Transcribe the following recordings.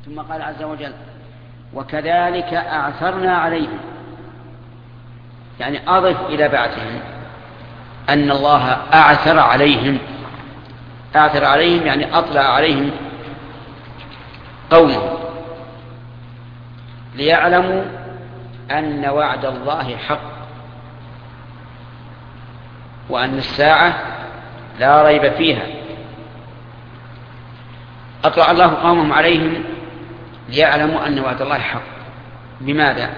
ثم قال عز وجل وكذلك أعثرنا عليهم، يعني أضف إلى بعثهم أن الله أعثر عليهم. أعثر عليهم يعني أطلع عليهم قومهم ليعلموا أن وعد الله حق وأن الساعة لا ريب فيها. أطلع الله قومهم عليهم ليعلموا أن وعد الله حق. بماذا؟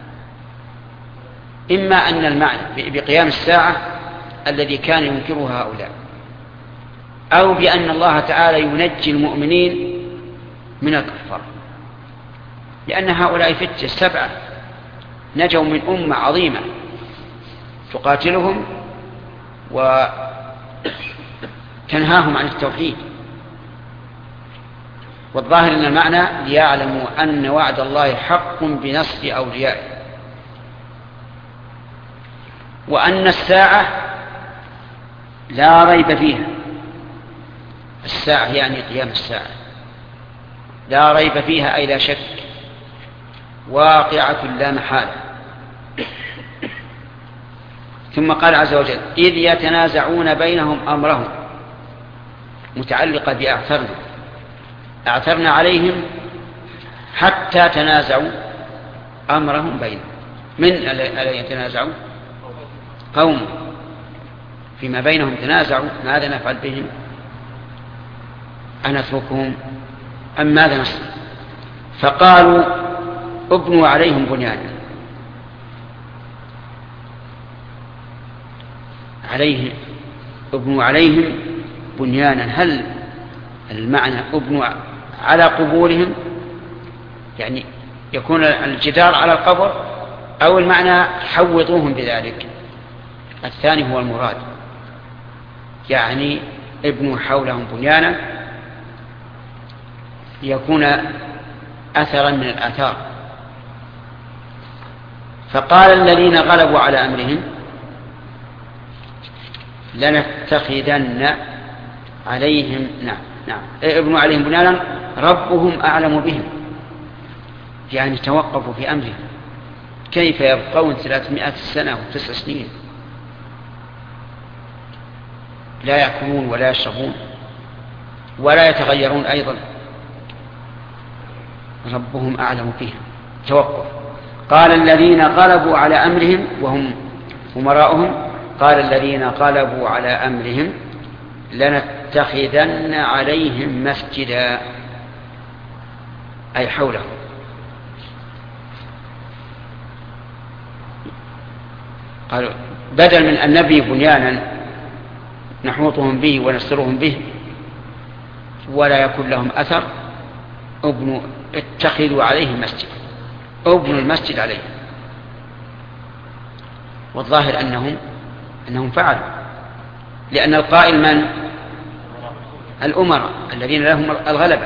إما أن المعنى بقيام الساعة الذي كان ينكره هؤلاء، أو بأن الله تعالى ينجي المؤمنين من الكفار، لأن هؤلاء فتية 7 نجوا من أمة عظيمة تقاتلهم وتنهاهم عن التوحيد. والظاهر أن المعنى ليعلموا أن وعد الله حق بنصر أوليائه، وأن الساعة لا ريب فيها. الساعة يعني قيام الساعة لا ريب فيها أي لا شك، واقعة لا محالة. ثم قال عز وجل إذ يتنازعون بينهم أمرهم، متعلقة بأعثرنا. أعثرنا عليهم حتى تنازعوا أمرهم بينهم. من الذين يتنازعوا؟ قوم فيما بينهم تنازعوا ماذا نفعل بهم؟ أنتركهم أم ماذا نصنع؟ فقالوا ابنوا عليهم بنيانا. ابنوا عليهم بنيانا، هل المعنى ابنوا على قبورهم يعني يكون الجدار على القبر، أو المعنى حوطوهم بذلك؟ الثاني هو المراد، يعني ابنوا حولهم بنيانا يكون أثرا من الآثار. فقال الذين غلبوا على أمرهم لنتخذن عليهم ابنوا عليهم بنيانا ربهم أعلم بهم، يعني توقفوا في أمرهم. كيف يبقون 300 سنة و9 سنين لا يأكلون ولا يشربون ولا يتغيرون أيضا؟ ربهم أعلم بهم، توقف. قال الذين غلبوا على أمرهم وهم أمراؤهم، قال الذين غلبوا على أمرهم لنتخذن عليهم مسجدا، أي حولهم. قالوا بدل من أن نبني بنيانا نحوطهم به ونسترهم به ولا يكون لهم أثر، اتخذوا عليه مسجد، ابنوا المسجد عليه. والظاهر أنهم فعلوا، لأن القائل من؟ الأمراء الذين لهم الغلبة.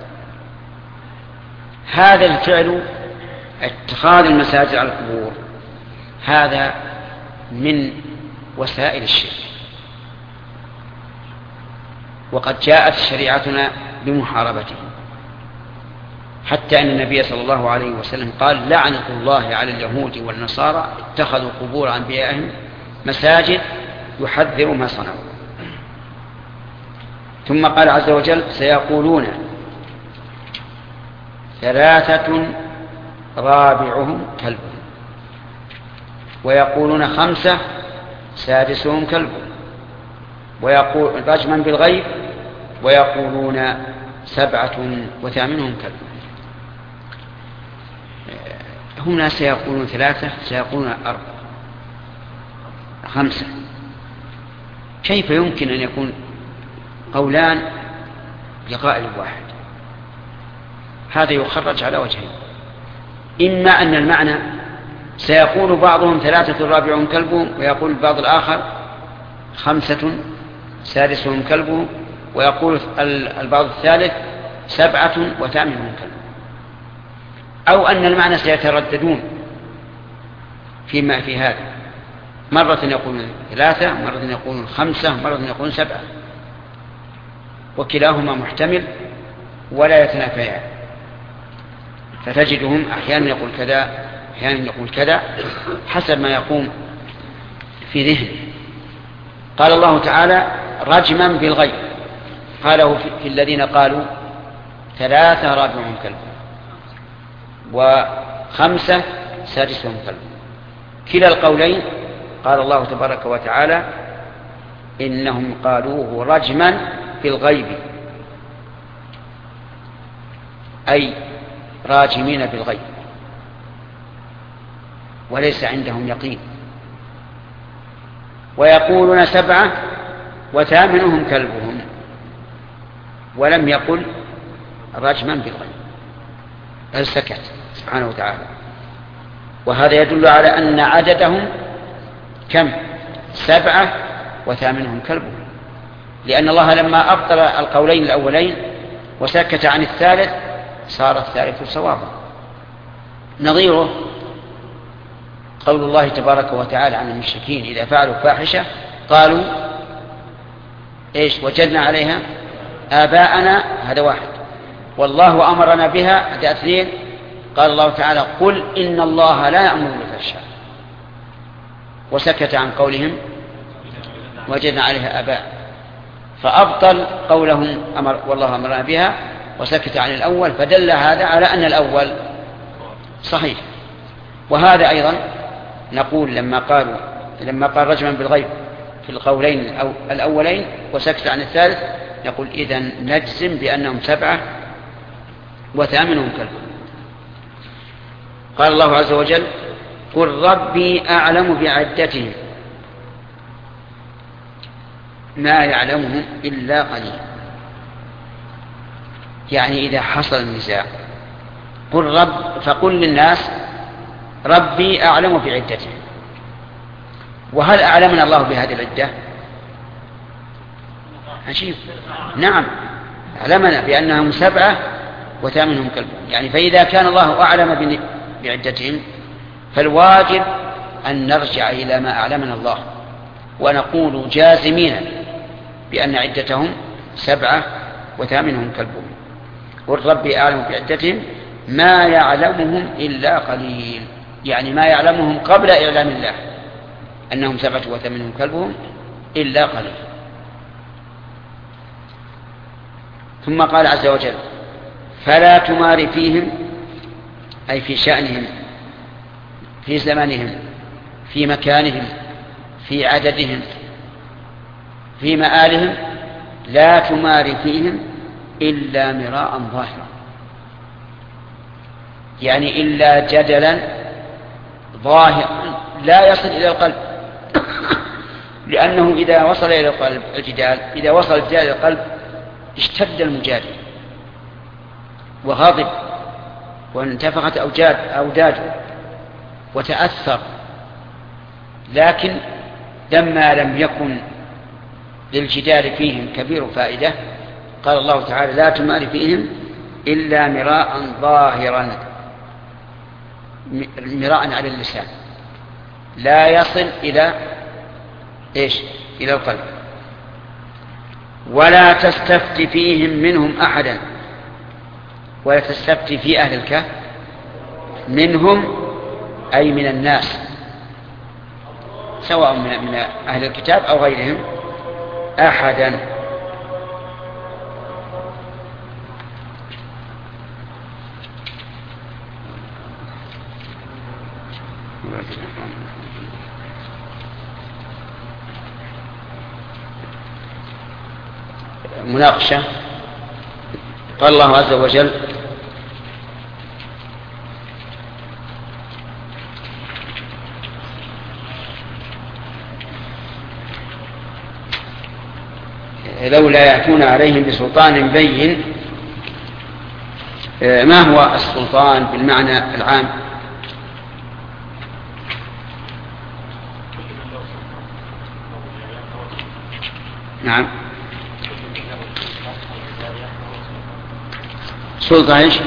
هذا الفعل اتخاذ المساجد على القبور هذا من وسائل الشرك، وقد جاءت شريعتنا بمحاربته، حتى أن النبي صلى الله عليه وسلم قال لعنة الله على اليهود والنصارى اتخذوا قبور أنبيائهم مساجد يحذر ما صنعوا. ثم قال عز وجل سيقولون 3 رابعهم كلبهم، ويقولون 5 سادسهم كلبهم، ويقول رجما بالغيب، ويقولون 7 وثامنهم كلبهم. هنا سيقولون 3، سيقولون 4، 5. كيف يمكن أن يكون قولان لقائل واحد؟ هذا يخرج على وجهين: إما أن المعنى سيقول بعضهم 3 رابعهم كلبهم، ويقول البعض الآخر 5 سادسهم كلبهم، ويقول البعض الثالث 7 وثامنهم كلبهم. أو أن المعنى سيترددون فيما في هذا، مرة يقولون 3، مرة يقولون 5، مرة يقولون 7، وكلاهما محتمل ولا يتنافيان. فتجدهم أحيانا يقول كذا أحيانا يقول كذا حسب ما يقوم في ذهنه. قال الله تعالى رجما بالغيب، قاله في الذين قالوا 3 رابعهم كلبهم 5 سادسهم كلبهم. كلا القولين قال الله تبارك وتعالى إنهم قالوه رجما بالغيب، أي راجمين بالغيب وليس عندهم يقين. ويقولون 7 وثامنهم كلبهم، ولم يقل رجما بالغيب بل سكت سبحانه وتعالى. وهذا يدل على أن عددهم كم؟ 7 وثامنهم كلبهم، لأن الله لما أبطل القولين الأولين وسكت عن الثالث صار الثالث صوابا. نظيره قول الله تبارك وتعالى عن المشركين إذا فعلوا فاحشة قالوا إيش؟ وجدنا عليها آباءنا، هذا واحد، والله أمرنا بها، هذا 2. قال الله تعالى قل إن الله لا يأمر بالفحشاء، وسكت عن قولهم وجدنا عليها آباء، فأبطل قولهم والله أمرنا بها وسكت عن الأول، فدل هذا على أن الأول صحيح. وهذا أيضا نقول لما قال رجما بالغيب في القولين الأولين وسكت عن الثالث نقول إذن نجزم بأنهم 7 وثامنهم كلبهم. قال الله عز وجل قل ربي أعلم بعدتهم ما يعلمهم إلا قليل. يعني إذا حصل النزاع فقل للناس ربي أعلم بعدتهم. وهل أعلمنا الله بهذه العدة؟ عجيب. نعم أعلمنا بأنهم 7 وثامنهم كلبهم. يعني فإذا كان الله أعلم بعدتهم فالواجب أن نرجع إلى ما أعلمنا الله ونقول جازمين بأن عدتهم 7 وثامنهم كلبهم. قل ربي أعلم بعدتهم ما يعلمهم إلا قليل، يعني ما يعلمهم قبل إعلام الله أنهم 7 وثامنهم كلبهم إلا قليل. ثم قال عز وجل فلا تمار فيهم، أي في شأنهم، في زمنهم، في مكانهم، في عددهم، في مآلهم، لا تمار فيهم إلا مراء ظاهرا، يعني إلا جدلا ظاهرا لا يصل إلى القلب لأنه إذا وصل إلى القلب إذا وصل الجدال إلى القلب اشتد المجادل وغضب وانتفخت أوداده وتأثر. لكن لما لم يكن للجدال فيهم كبير فائدة قال الله تعالى لا تمار فيهم إلا مراء ظاهرا، مراء على اللسان لا يصل إلى إيش؟ إلى القلب. ولا تستفت فيهم منهم أحدا، ولا تستفت في أهل الكهف منهم أي من الناس سواء من أهل الكتاب أو غيرهم أحدا. مناقشة. قال الله عز وجل لولا يأتون عليهم بسلطان بين. ما هو السلطان بالمعنى العام؟ نعم سلطة إيش؟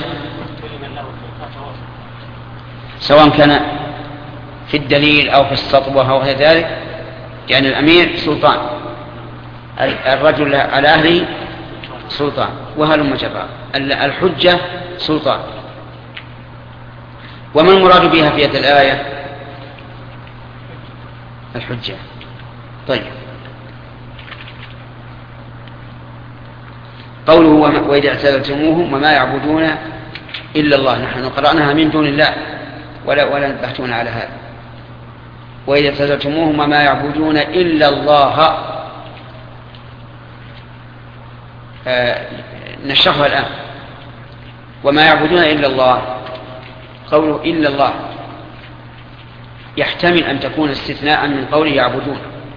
سواء كان في الدليل أو في السطوة أو غير ذلك، يعني الأمير سلطان، الرجل على أهله سلطان، وهلم جرا، الحجة سلطان. وما المراد بها في هذه الآية؟ الحجة. طيب، قوله وإذا اعتزلتموهم وما يعبدون إلا الله، نحن قرأناها من دون الله ولا نبحثون على هذا. وإذا اعتزلتموهم وما يعبدون إلا الله، نشرحها الآن. وما يعبدون إلا الله، قوله إلا الله يحتمل أن تكون استثناء من قوله يعبدون،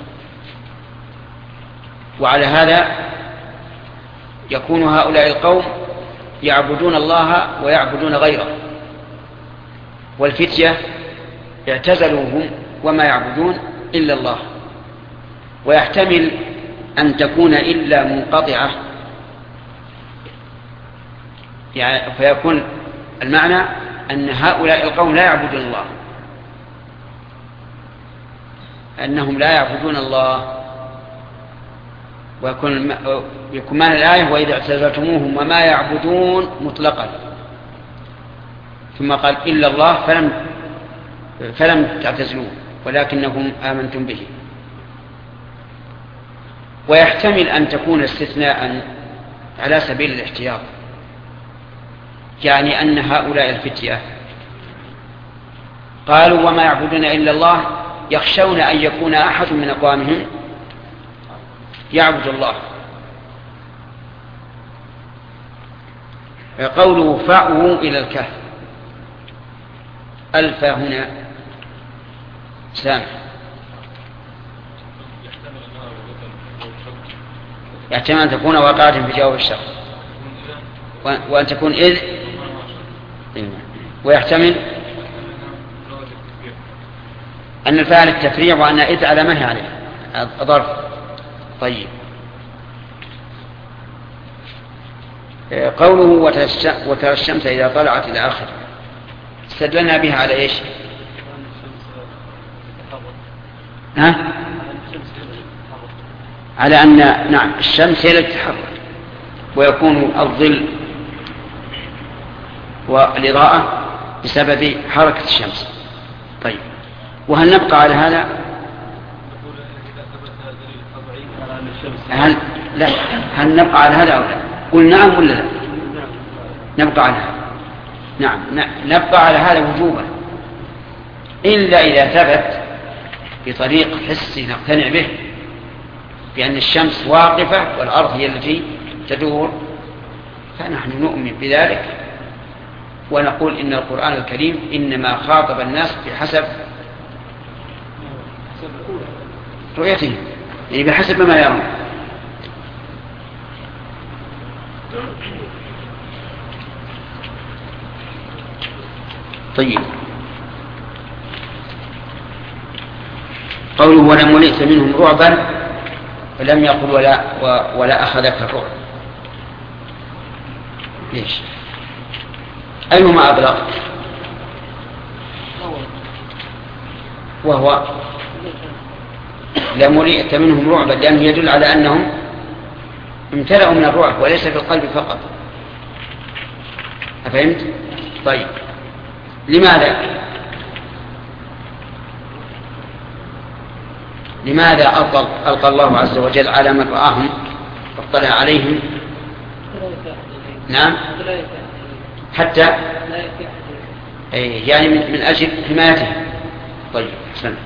وعلى هذا يكون هؤلاء القوم يعبدون الله ويعبدون غيره، والفتية اعتزلوهم وما يعبدون إلا الله. ويحتمل أن تكون إلا منقطعة، يعني فيكون المعنى أن هؤلاء القوم لا يعبدون الله، أنهم لا يعبدون الله. ويكون معنى الآية وإذا اعتزلتموهم وما يعبدون مطلقا، ثم قال إلا الله فلم تعتزلوه ولكنهم آمنتم به. ويحتمل أن تكون استثناء على سبيل الاحتياط، يعني أن هؤلاء الفتية قالوا وما يعبدون إلا الله، يخشون أن يكون أحد من أقوامهم يعبد الله. قوله فأووا إلى الكهف، ألف هنا سامع، يحتمل أن تكون واقعة في جواب الشرط، وأن تكون إذ، ويحتمل أن الفاعل التفريع وأن إذ على ما هي عليه ظرف. طيب، قوله وترى الشمس إذا طلعت إلى آخر، استدلنا بها على إيش؟ على أن نعم الشمس هي التي تتحرك، ويكون الظل والإضاءة بسبب حركة الشمس. طيب، وهل نبقى على هذا؟ هل نبقى على هذا أو لا؟ قل نعم ولا لا؟ نبقى على هذا. نعم، نبقى على هذا وجوبا، إلا إذا ثبت بطريق حسي نقتنع به بأن الشمس واقفة والأرض هي التي تدور، فنحن نؤمن بذلك ونقول إن القرآن الكريم إنما خاطب الناس بحسب رؤيتهم، يعني بحسب ما يرون. طيب، قوله ولم ولئت منهم رعبا، فلم يقل ولا أخذك الرعب. ليش؟ أيهما أبلغ؟ وهو لم ولئت منهم رعبا، لأنه يدل على أنهم امتلأوا من الرعب وليس في القلب فقط. أفهمت؟ طيب، لماذا ألقى الله عز وجل على من رآهم واطلع عليهم؟ نعم، حتى يعني من أجل حمايته. طيب، حسنا.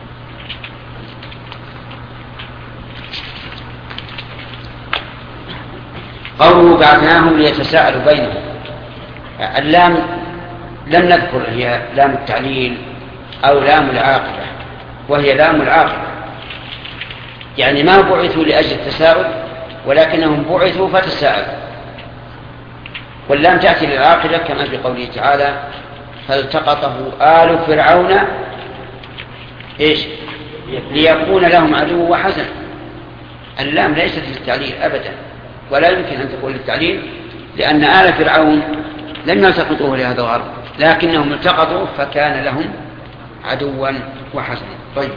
قوله بعثناهم ليتساءلوا بينهم، اللام لم نذكر هي لام التعليل أو لام العاقبة، وهي لام العاقبة، يعني ما بعثوا لأجل التساؤل ولكنهم بعثوا فتساءلوا. واللام تأتي للعاقبة كما في قوله تعالى فالتقطه آل فرعون إيش؟ ليكون لهم عدو وحزن. اللام ليست للتعليل أبدا، ولا يمكن أن تكون للتعليل، لأن آل فرعون لم يلتقطوه لهذا الغرض، لكنهم التقطوا فكان لهم عدوا وحزنا. طيب،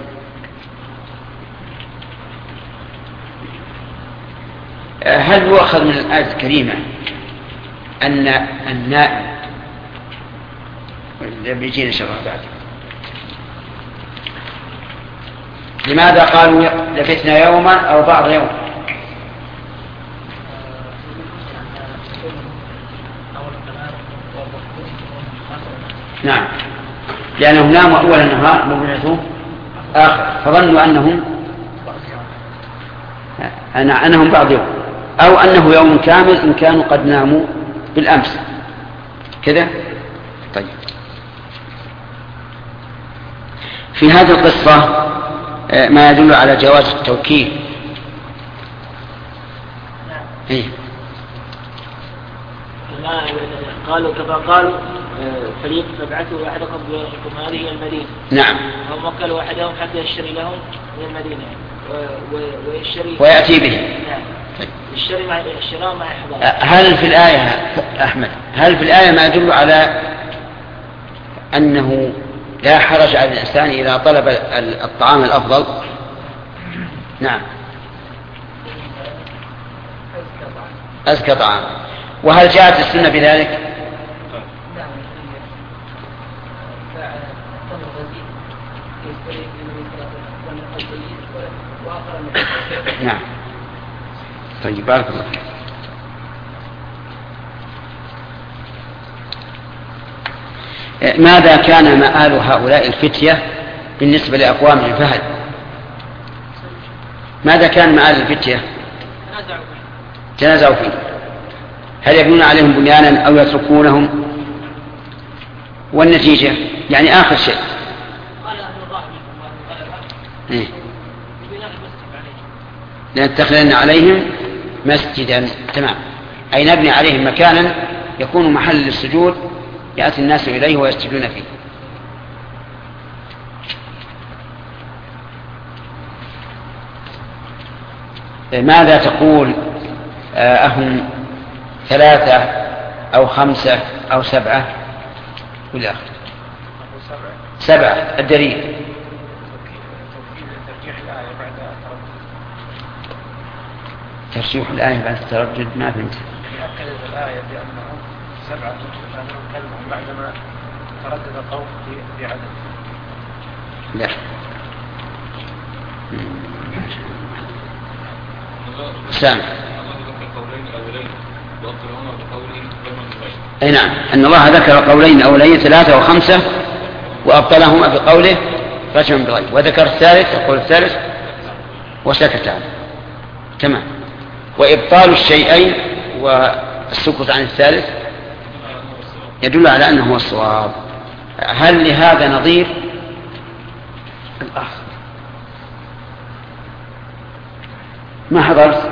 هل يؤخذ من الآية الكريمة أن النائم بيجينا شرح بعد. لماذا قالوا لبثنا يوما أو بعض يوم؟ نعم، لأنهم ناموا أول النهار وبعثوا آخر، فظنوا أنهم بعض يوم، أو أنه يوم كامل إن كانوا قد ناموا بالأمس كذا. طيب، في هذه القصة ما يدل على جواز التوكيل. إيه؟ قالوا كما قالوا فبعثوا أحدكم بكم هذه المدينة. نعم. هم وكلوا أحدهم حتى يشتري لهم من المدينة ويشتري ويأتي به. نعم. الشراء مع إحضار. هل في الآية أحمد، هل في الآية ما يدل على أنه لا حرج على الإنسان إذا طلب الطعام الأفضل؟ نعم، أزكى طعام. وهل جاءت السنة بذلك؟ نعم. طيب، بارك الله. ماذا كان مآل هؤلاء الفتية بالنسبة لأقوام الفهد؟ ماذا كان مآل الفتية؟ تنازعوا فيه. هل يبنون عليهم بنيانا أو يتركونهم؟ والنتيجة يعني آخر شيء لنتخذن عليهم مسجدا. تمام، أي نبني عليهم مكانا يكون محل للسجود يأتي الناس إليه ويسجدون فيه. ماذا تقول أهم 3 أو 5 أو 7 إلى آخره؟ 7. الدليل ترشيح الآية بعد التردد. ما فهمت. يؤكد الآية بأنهم 7 كلمهم بعدما تردد القوم في عدد. لا. سامع. أي نعم، أن الله ذكر قولين أولين 3 و5 وأبطلهما بقوله رجم بغير، وذكر الثالث القول الثالث وسكت عنه. تمام. وإبطال الشيئين والسكوت عن الثالث يدل على أنه هو الصواب. هل لهذا نظير؟ الأخ ما حضرت؟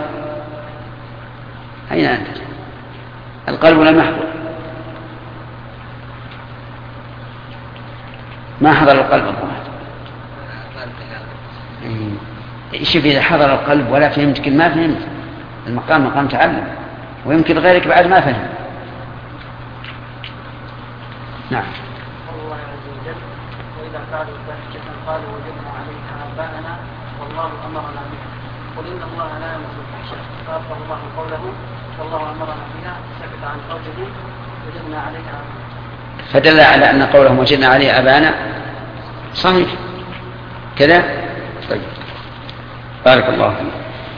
أين أنت؟ القلب لم يحضر. ما حضر القلب الظاهر. شوف، إذا حضر القلب ولا فهمت كل ما فهمت، المقام مقام تعلم، ويمكن غيرك بعد ما فهم. نعم. الله عز وجل وإذا فعلوا فاحشة قالوا وجدنا عليها آباءنا والله أمرنا بها قل إن الله لا يأمر بالفحشاء فأبطل الله قوله والله أمرنا بها سكت عن قوله وجدنا عليها آباءنا، فدل على أن قولهم وجدنا عليه آباءنا صحيح كذا. طيب، بارك الله فيك.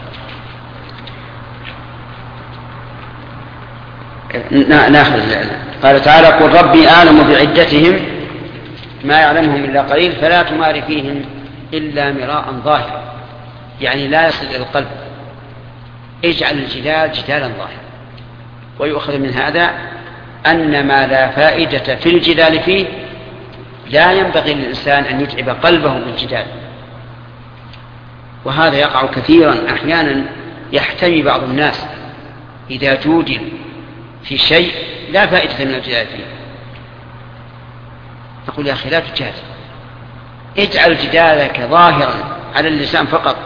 ناخذ. قال تعالى قل ربي أعلم بعدتهم ما يعلمهم إلا قليل فلا تمار فيهم إلا مراء ظاهرا، يعني لا يصل إلى القلب. اجعل الجدال جدالا ظاهرا. ويؤخذ من هذا أن ما لا فائدة في الجدال فيه لا ينبغي للإنسان أن يتعب قلبه بالجدال، وهذا يقع كثيرا. أحيانا يحتمي بعض الناس إذا جودل في شيء لا فائدة من الجدال فيه، نقول يا أخي لا تجادل، اجعل جدالك ظاهرا على اللسان فقط،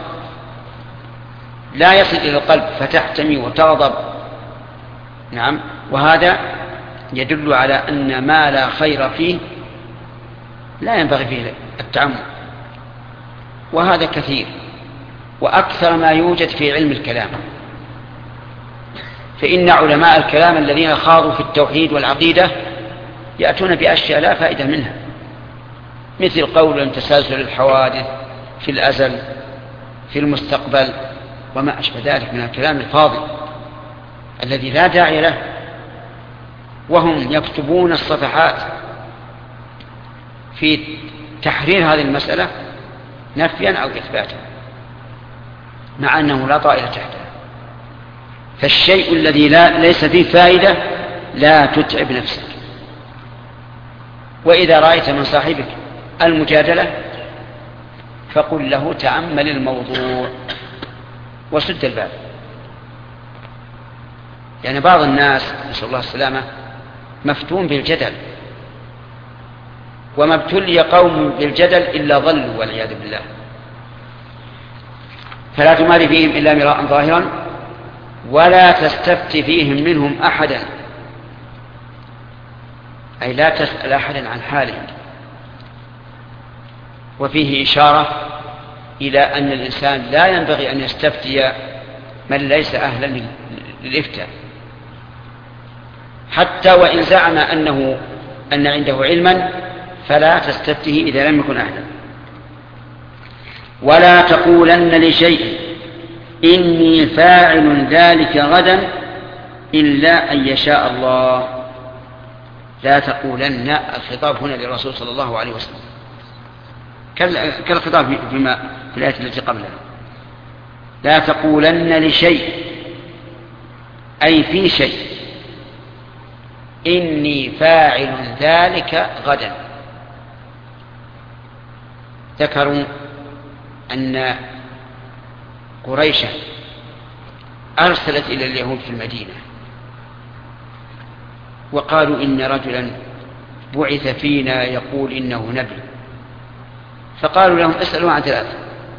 لا يصل إلى القلب فتحتمي وتغضب. نعم، وهذا يدل على أن ما لا خير فيه لا ينبغي فيه التعمق، وهذا كثير وأكثر ما يوجد في علم الكلام. فإن علماء الكلام الذين خاضوا في التوحيد والعقيدة يأتون بأشياء لا فائدة منها، مثل قول تسلسل الحوادث في الأزل في المستقبل وما أشبه ذلك من الكلام الفاضل الذي لا داعي له، وهم يكتبون الصفحات في تحرير هذه المسألة نفيا أو إثباتا، مع أنه لا طائل تحته. فالشيء الذي ليس فيه فائدة لا تتعب نفسك. وإذا رأيت من صاحبك المجادلة فقل له تأمل الموضوع وسد الباب. يعني بعض الناس نسأل الله السلامة مفتون بالجدل، وما ابتلي قوم بالجدل إلا ضلوا والعياذ بالله. فلا تماري فيهم إلا مراء ظاهرا ولا تستفت فيهم منهم أحدا، أي لا تسأل أحدا عن حالهم. وفيه إشارة إلى أن الإنسان لا ينبغي أن يستفتي من ليس أهلا للإفتاء، حتى وإن زعم أن عنده علما فلا تستفته إذا لم يكن أهلا. ولا تقولن لشيء إني فاعل ذلك غدا إلا أن يشاء الله. لا تقولن، الخطاب هنا للرسول صلى الله عليه وسلم كالخطاب في الآية التي قبلها. لا تقولن لشيء أي في شيء إني فاعل ذلك غدا. ذكروا أن قريشا أرسلت إلى اليهود في المدينة وقالوا إن رجلا بعث فينا يقول إنه نبي. فقالوا لهم اسألوه عن ثلاثة،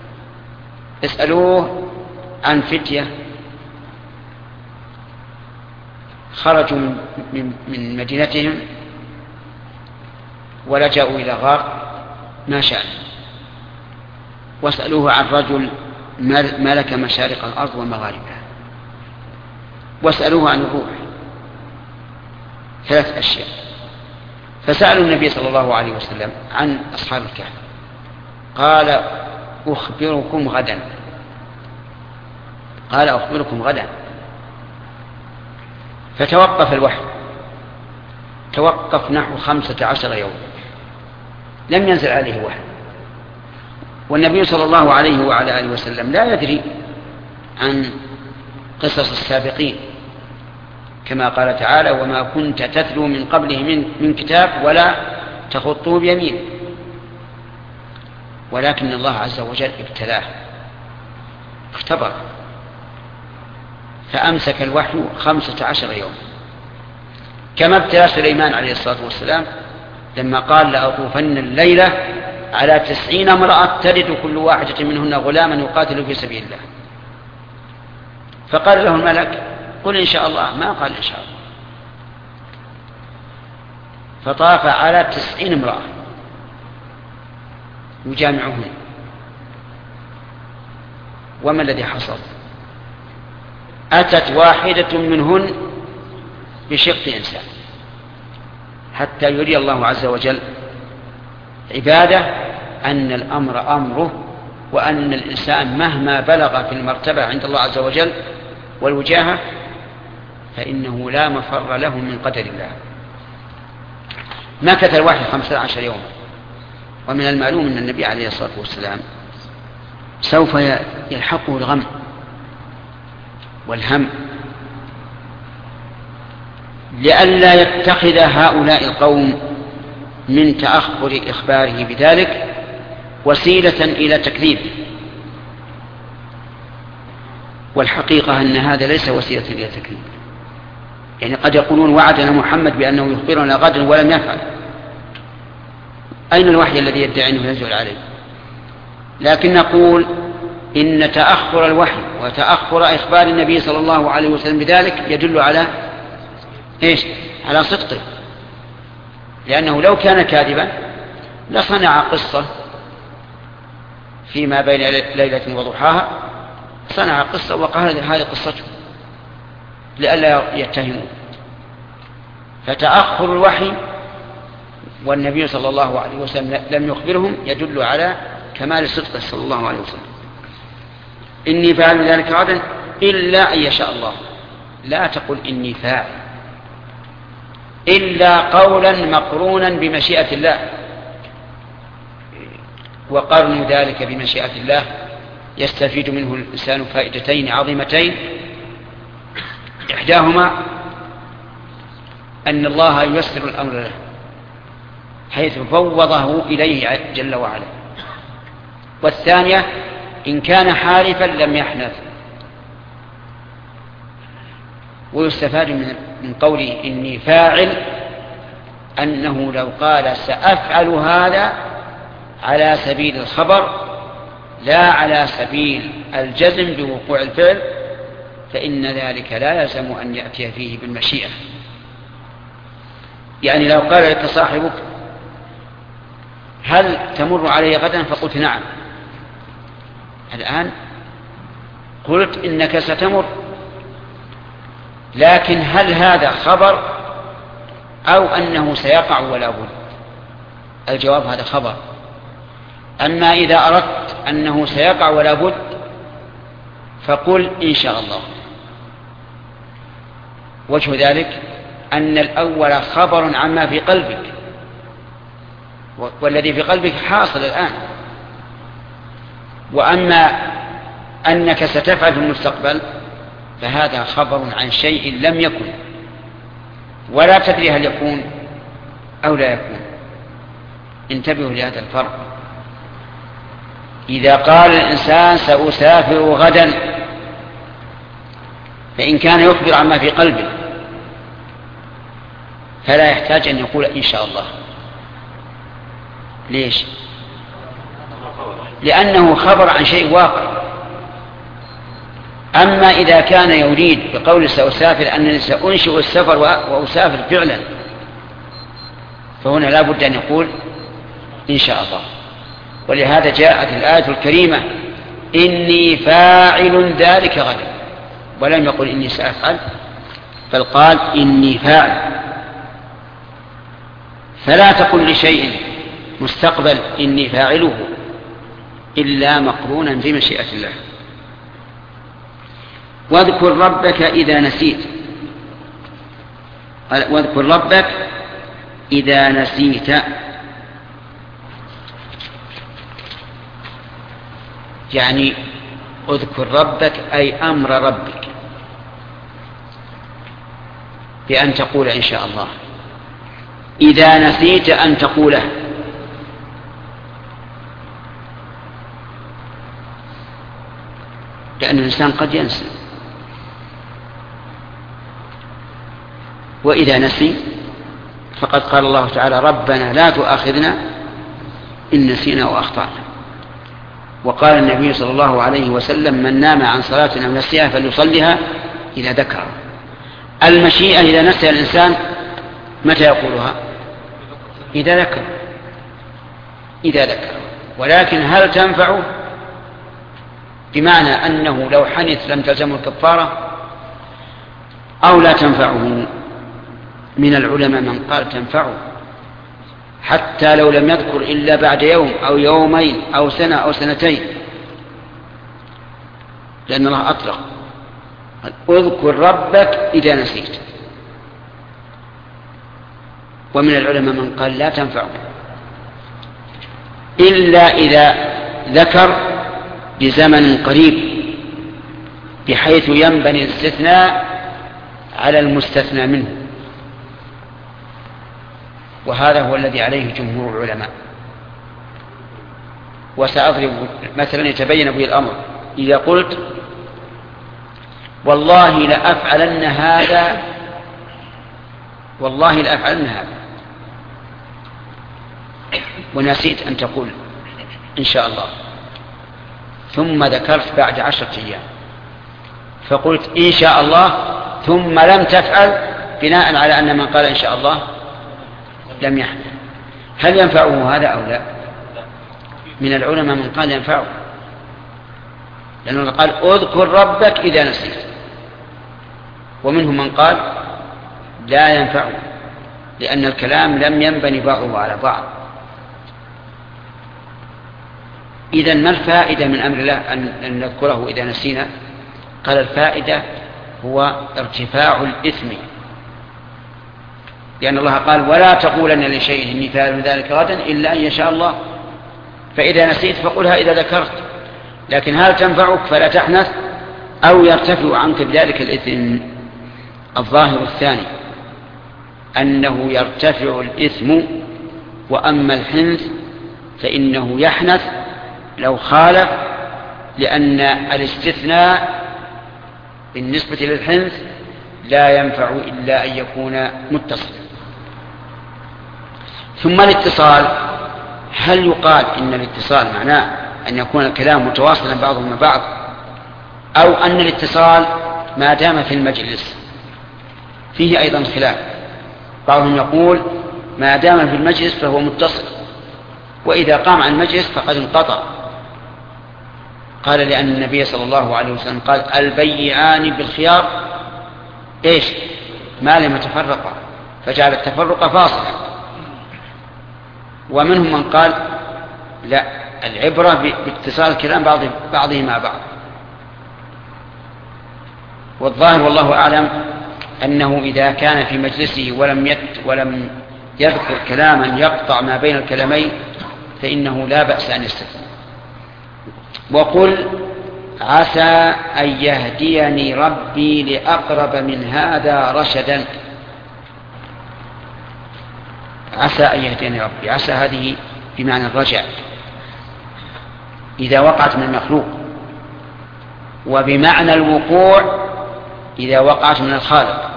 اسألوه عن فتية خرجوا من مدينتهم ولجأوا إلى غار ما شاء، واسألوه عن رجل ملك مشارق الأرض ومغاربها، واسألوه عن الروح. ثلاث أشياء. فسألوا النبي صلى الله عليه وسلم عن أصحاب الكهف، قال أخبركم غدا. قال أخبركم غدا. فتوقف الوحي، توقف نحو 15 يوم لم ينزل عليه وحي. والنبي صلى الله عليه وعلى آله وسلم لا يدري عن قصص السابقين، كما قال تعالى وما كنت تتلو من قبله من كتاب ولا تخطه بيمين. ولكن الله عز وجل ابتلاه، اختبر، فأمسك الوحي 15 يوم، كما ابتلى سليمان عليه الصلاة والسلام لما قال لأطوفن الليلة على 90 امرأة تلد كل واحدة منهن غلاما يقاتل في سبيل الله. فقال له الملك قل إن شاء الله، ما قال إن شاء الله. فطاف على 90 امرأة يجامعهن. وما الذي حصل؟ أتت واحدة منهن بشق إنسان، حتى يري الله عز وجل عباده أن الأمر أمره، وأن الإنسان مهما بلغ في المرتبة عند الله عز وجل والوجاهة فإنه لا مفر له من قدر الله. مكث الوحي 15 يوما. ومن المعلوم أن النبي عليه الصلاة والسلام سوف يلحقه الغم والهم، لئلا يتخذ هؤلاء القوم من تأخر إخباره بذلك وسيلة إلى تكذيبه. والحقيقة أن هذا ليس وسيلة إلى تكذيب. يعني قد يقولون وعدنا محمد بأنه يخبرنا غدا ولم يفعل. أين الوحي الذي يدعي أنه ينزل عليه؟ لكن نقول إن تأخر الوحي وتأخر إخبار النبي صلى الله عليه وسلم بذلك يدل على إيش؟ على صدقه. لأنه لو كان كاذبا لصنع قصة فيما بين ليلة وضحاها، صنع قصة وقال هذه قصته لئلا يتهموا. فتأخر الوحي والنبي صلى الله عليه وسلم لم يخبرهم يدل على كمال صدقه صلى الله عليه وسلم. إني فاعل ذلك غدا إلا أن يشاء الله. لا تقل إني فاعل إلا قولا مقرونا بمشيئة الله، وقرن ذلك بمشيئة الله يستفيد منه الإنسان فائدتين عظيمتين. إحداهما أن الله ييسر الأمر له حيث فوضه إليه جل وعلا، والثانية إن كان حالفا لم يحنث. ويستفاد من قوله إني فاعل أنه لو قال سأفعل هذا على سبيل الخبر لا على سبيل الجزم بوقوع الفعل فإن ذلك لا يلزم أن يأتي فيه بالمشيئة. يعني لو قال لك صاحبك هل تمر علي غدا فقلت نعم، الآن قلت إنك ستمر، لكن هل هذا خبر أو أنه سيقع ولا بد؟ الجواب هذا خبر. أما إذا أردت أنه سيقع ولا بد فقل إن شاء الله. وجه ذلك أن الأول خبر عما في قلبك، والذي في قلبك حاصل الآن. وأما أنك ستفعل في المستقبل فهذا خبر عن شيء لم يكن ولا تدري هل يكون أو لا يكون. انتبهوا لهذا الفرق. إذا قال الإنسان سأسافر غدا فإن كان يخبر عما في قلبه فلا يحتاج أن يقول إن شاء الله. ليش؟ لأنه خبر عن شيء واقع. أما إذا كان يريد بقول سأسافر أنني سأنشئ السفر وأسافر فعلا فهنا لا بد أن يقول إن شاء الله. ولهذا جاءت الآية الكريمة إني فاعل ذلك غدا، ولم يقل إني سأفعل بل قال إني فاعل. فلا تقل لشيء مستقبل إني فاعله إلا مقرونا بمشيئة الله. واذكر ربك إذا نسيت. واذكر ربك إذا نسيت يعني اذكر ربك أي أمر ربك بأن تقول إن شاء الله. إذا نسيت أن تقوله، لأن الإنسان قد ينسى، وإذا نسي فقد قال الله تعالى ربنا لا تؤاخذنا إن نسينا وأخطأنا. وقال النبي صلى الله عليه وسلم من نام عن صلاة أو نسيها فليصلها إذا ذكر. المشيئة إذا نسي الإنسان متى يقولها؟ إذا ذكر. إذا ذكر. ولكن هل تنفعه؟ بمعنى أنه لو حنث لم تلزمه الكفارة أو لا تنفعه. من العلماء من قال تنفعه حتى لو لم يذكر إلا بعد يوم أو يومين أو سنة أو سنتين، لأن الله أطلق اذكر ربك إذا نسيت. ومن العلماء من قال لا تنفعه إلا إذا ذكر بزمن قريب بحيث ينبني الاستثناء على المستثنى منه، وهذا هو الذي عليه جمهور العلماء. وسأضرب مثلا يتبين به الأمر. إذا قلت والله لأفعلن هذا، والله لأفعلن هذا، ونسيت أن تقول إن شاء الله، ثم ذكرت بعد 10 أيام فقلت إن شاء الله ثم لم تفعل بناء على أن من قال إن شاء الله لم يحدث، هل ينفعه هذا أو لا؟ من العلماء من قال ينفعه، لأنه قال اذكر ربك إذا نسيت، ومنهم من قال لا ينفعه لأن الكلام لم ينبني بعضه على بعض. إذن ما الفائدة من أمر الله أن نذكره إذا نسينا؟ قال الفائدة هو ارتفاع الإثم، لأن الله قال ولا تقولن لشيء إني فاعل ذلك غدا إلا أن يشاء الله، فإذا نسيت فقلها إذا ذكرت، لكن هل تنفعك فلا تحنث أو يرتفع عنك بذلك الإثم؟ الظاهر الثاني أنه يرتفع الإثم، وأما الحنث فإنه يحنث لو خالف، لأن الاستثناء بالنسبة للحنث لا ينفع إلا أن يكون متصلا. ثم الاتصال، هل يقال إن الاتصال معناه أن يكون الكلام متواصلا بعضه مع بعض، أو أن الاتصال ما دام في المجلس؟ فيه أيضا خلاف، بعضهم يقول ما دام في المجلس فهو متصل، وإذا قام عن المجلس فقد انقطع. قال لأن النبي صلى الله عليه وسلم قال البيعان بالخيار إيش؟ ما لم يتفرقا، فجعل التفرق فاصلا. ومنهم من قال لا، العبرة باتصال الكلام بعضه مع بعض. والظاهر والله أعلم أنه إذا كان في مجلسه ولم يذكر كلاما يقطع ما بين الكلامين فإنه لا بأس أن يستثنى. وقل عسى أن يهديني ربي لأقرب من هذا رشدا. عسى أن يهديني ربي، عسى هذه بمعنى الرجع إذا وقعت من المخلوق، وبمعنى الوقوع إذا وقعت من الخالق.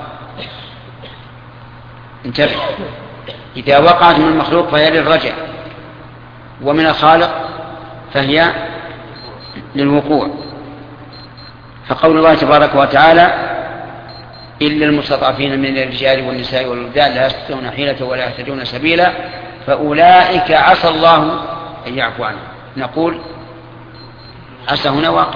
انتبه، إذا وقعت من المخلوق فهي للرجع، ومن الخالق فهي للوقوع. فقول الله تبارك وتعالى إلا المستضعفين من الرجال والنساء والولدان لا يستطيعون حيلة ولا يهتدون سبيلا فأولئك عسى الله أن يعفو عنهم. نقول عسى هنا واقع.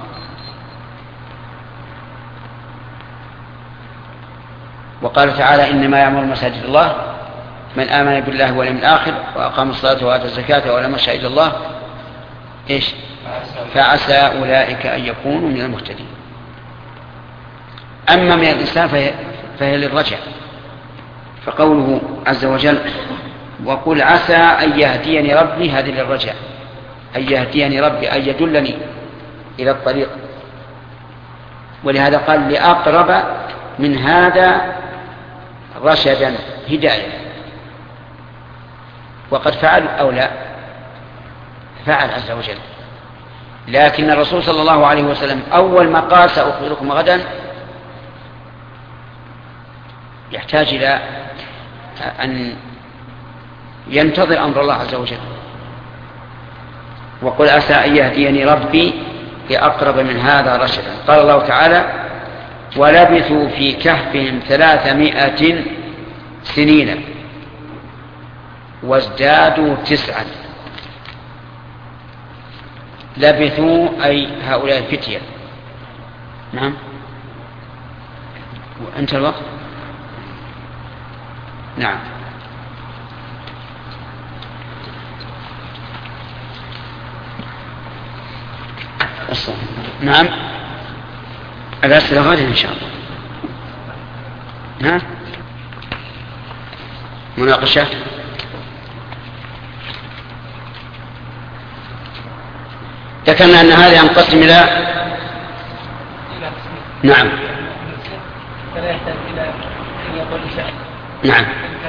وقال تعالى إنما يعمر مساجد الله من آمن بالله واليوم الآخر وأقام الصلاة وآتى الزكاة ولم يخش إلا الله إيش؟ فعسى أولئك أن يكونوا من المهتدين. أما من الإنسان فهي للرجع، فقوله عز وجل وقل عسى أن يهديني ربي، هذه للرجع، أن يهديني ربي أن يدلني إلى الطريق. ولهذا قال لأقرب من هذا رشدا هداية. وقد فعل أو لا؟ فعل عز وجل. لكن الرسول صلى الله عليه وسلم أول ما قال سأخبركم غدا يحتاج إلى أن ينتظر أمر الله عز وجل. وقل عسى أن يهديني ربي لأقرب من هذا رشدا. قال الله تعالى ولبثوا في كهفهم 300 سنين وازدادوا 9. لبثوا أي هؤلاء الفتية. نعم، وأنت الوقت. نعم، نعم، الأسئلة غدا إن شاء الله. ها مناقشة. ذكرنا أن هذا ينقسم إلى نعم فلا يحتاج إلى أن يقول شيء. نعم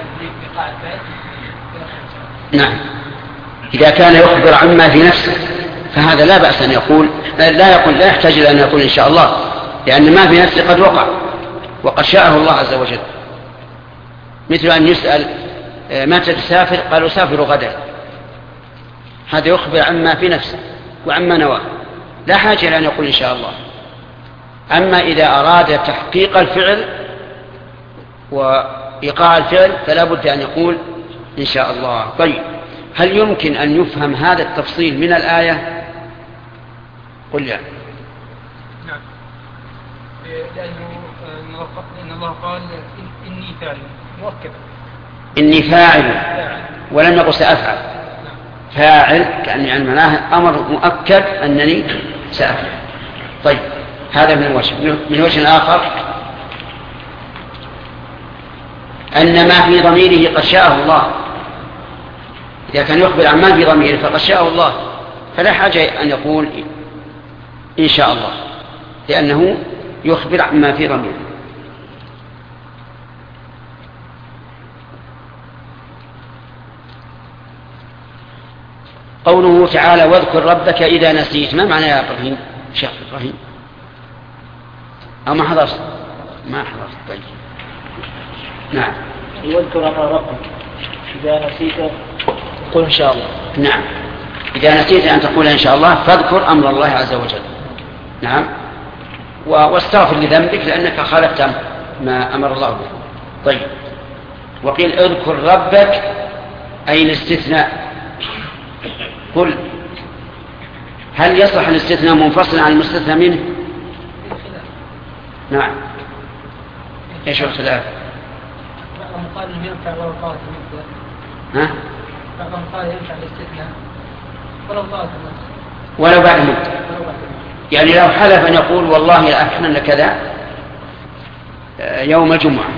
نعم، إذا كان يخبر عما في نفسه فهذا لا بأس أن يقول لا يحتاج إلى أن يقول إن شاء الله، لأن ما في نفسه قد وقع وقد شاءه الله عز وجل. مثل أن يسأل متى تسافر؟ قال أسافر غدا، هذا يخبر عما في نفسه وعما نواه، لا حاجة إلى أن يقول إن شاء الله. أما إذا أراد تحقيق الفعل وإيقاع الفعل فلا بد أن يقول إن شاء الله. طيب، هل يمكن أن يفهم هذا التفصيل من الآية؟ قل لي. نعم، لأن الله قال إني فاعل مؤكدا، إني فاعل ولم يقل سأفعل، فاعل كأن يعني معناه أمر مؤكد أنني سأفعل. طيب هذا من وجه آخر أن ما في ضميره قد شاءه الله. إذا كان يخبر عن ما في ضميره فقد شاءه الله، فلا حاجة أن يقول إن شاء الله، لأنه يخبر عن ما في ضميره. قوله تعالى واذكر ربك إذا نسيت، ما معنى يا إبراهيم؟ شيخ إبراهيم أو ما حضرت؟ ما حضرت. طيب نعم. واذكر ربك إذا نسيت قل إن شاء الله. نعم، إذا نسيت أن تقول إن شاء الله فاذكر أمر الله عز وجل. نعم، واستغفر لذنبك لأنك خالفت ما أمر الله به. طيب، وقيل اذكر ربك أي الاستثناء. قل هل يصح الاستثناء منفصلا عن المستثنى منه؟ نعم. ايش الخلاف؟ بعضهم قال انه ينفع ولو طالت المدة. ها؟ بعضهم قال ينفع الاستثناء ولو طالت المدة. ولو بعد مدة. يعني لو حلف أن يقول والله لأفعلن كذا يوم الجمعة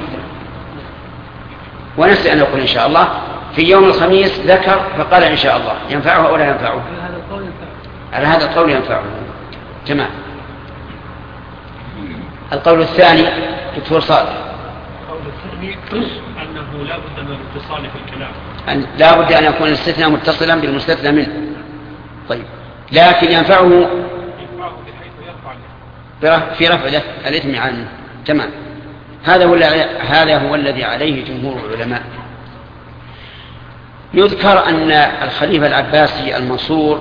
ونسي أن يقول إن شاء الله، في يوم الخميس ذكر فقال إن شاء الله، ينفعه أو لا ينفعه؟ على هذا القول ينفعه. تمام. القول الثاني دكتور صالح. القول الثاني أنه لا بد من الاتصال في الكلام، لا بد أن يكون الاستثناء متصلا بالمستثنى منه. طيب، لكن ينفعه بحيث يرفع في رفع الإثم عنه. تمام. هذا هو الذي عليه جمهور العلماء. يذكر أن الخليفة العباسي المنصور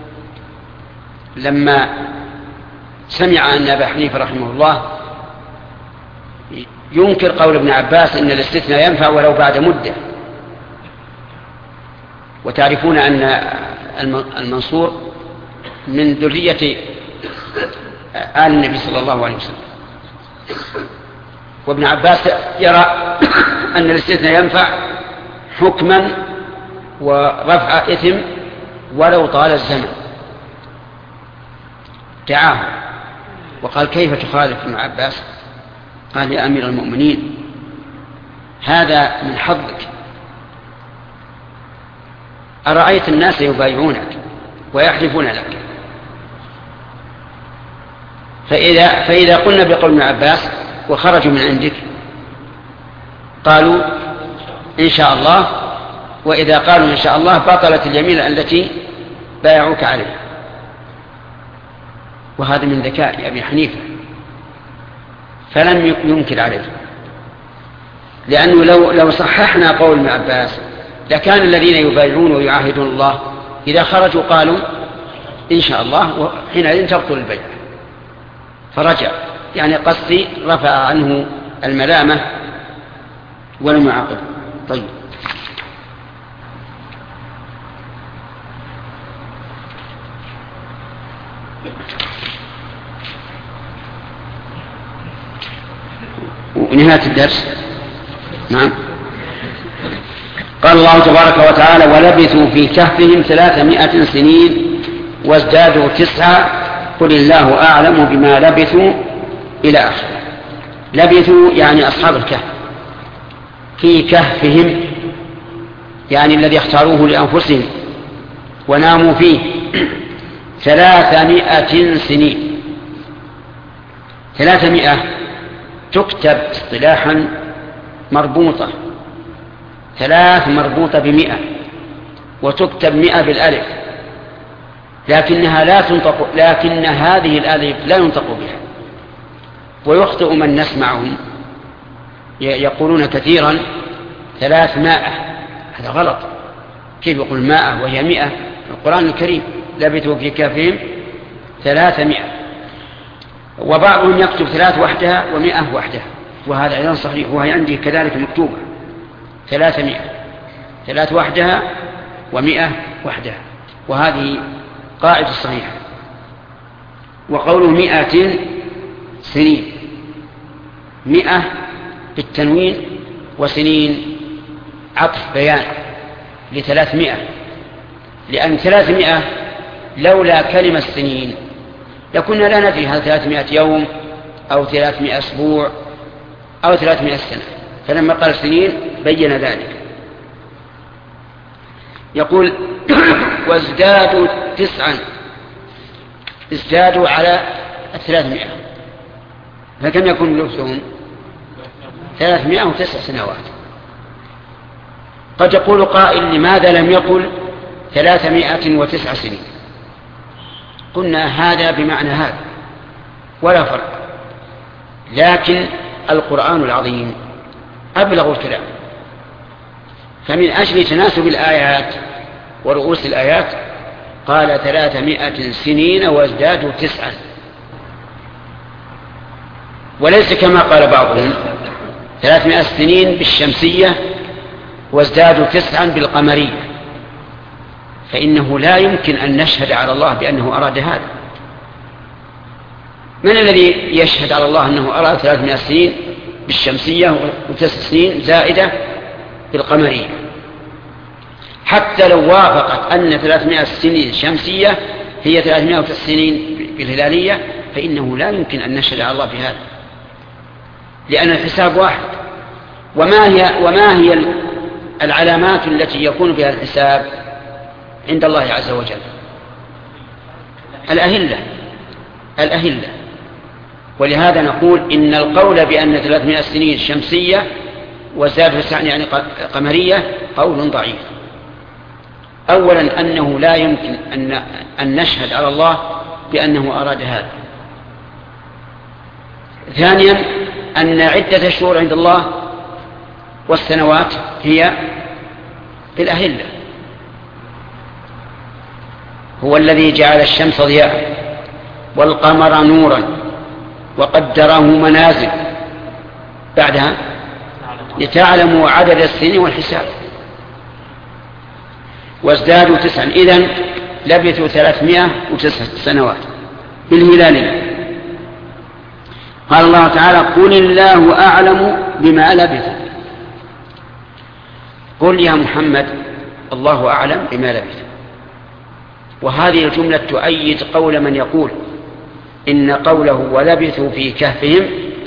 لما سمع أن أبا حنيفة رحمه الله ينكر قول ابن عباس إن الاستثناء ينفع ولو بعد مدة، وتعرفون أن المنصور من ذرية آل النبي صلى الله عليه وسلم، وابن عباس يرى أن الاستثناء ينفع حكما ورفع إثم ولو طال الزمن. دعاه وقال كيف تخالف ابن عباس؟ قال يا أمير المؤمنين هذا من حظك، أرأيت الناس يبايعونك ويحلفون لك، فإذا قلنا بقول ابن عباس وخرجوا من عندك قالوا إن شاء الله، وإذا قالوا إن شاء الله بطلت اليمين التي بايعوك عليها. وهذا من ذكاء أبي حنيفة، فلم ينكر عليه، لأنه لو صححنا قول ابن عباس لكان الذين يبايعون ويعاهدون الله إذا خرجوا قالوا إن شاء الله، وحينئذ تبطل البيع. فرجع، يعني قصدي رفع عنه الملامة ولم يعاقبه. طيب، ونهاية الدرس. نعم. قال الله تبارك وتعالى ولبثوا في كهفهم 300 سنين وازدادوا 9 قل الله أعلم بما لبثوا إلى آخره. لبثوا يعني أصحاب الكهف في كهفهم، يعني الذي اختاروه لأنفسهم وناموا فيه 300 سنين. 300 تكتب اصطلاحا مربوطة، 3 مربوطة ب100، وتكتب 100 بالألف، لكنها لا تنطق، لكن هذه الألف لا ينطق بها. ويخطئ من نسمعهم يقولون كثيرا 300، هذا غلط. كيف يقول 100 وهي 100؟ القرآن الكريم لبثوا في كهفهم 300. وبعضهم يكتب 3 وحدها و100 وحدها، وهذا أيضا صحيح، وهي عندي كذلك مكتوبة 300، 3 وحدها و100 وحدها، وهذه قاعدة صحيحة. وقوله 100 سنين، 100 بالتنوين وسنين عطف بيان ل300، لأن 300 لولا كلمة سنين لكنا لا ندري هل 300 يوم أو 300 أسبوع أو 300 سنة، فلما قال سنين بين ذلك. يقول وازدادوا 9، ازدادوا على 300، فكم يكون لبثهم؟ 309 سنوات. قد يقول قائل لماذا لم يقل 309 سنين؟ قلنا هذا بمعنى هذا ولا فرق، لكن القرآن العظيم أبلغ الكلام، فمن أجل تناسب الآيات ورؤوس الآيات قال 300 سنين وازدادوا 9، وليس كما قال بعضهم 300 سنين بالشمسية وازدادوا 9 بالقمرية، فإنه لا يمكن أن نشهد على الله بأنه أراد هذا. من الذي يشهد على الله أنه أراد 300 سنين بالشمسية و9 سنين زائدة بالقمرية؟ حتى لو وافقت أن 300 سنين شمسية هي 309 سنين بالهلالية فإنه لا يمكن أن نشهد على الله بهذا، لأن الحساب واحد. وما هي العلامات التي يكون بها الحساب عند الله عز وجل؟ الأهلة. ولهذا نقول إن القول بأن 300 سنين شمسية وزاد 9 يعني قمرية قول ضعيف. أولا أنه لا يمكن أن نشهد على الله بأنه أراد هذا. ثانيا أن عدة الشهور عند الله والسنوات هي بالأهلة. هو الذي جعل الشمس ضياء والقمر نورا وقدره منازل بعدها لتعلموا عدد السنين والحساب. وازدادوا 9، إذن لبثوا 309 سنوات بالهلالية. قال الله تعالى قل الله أعلم بما لبثوا. قل يا محمد الله أعلم بما لبثوا. وهذه الجملة تؤيد قول من يقول إن قوله ولبثوا في كهفهم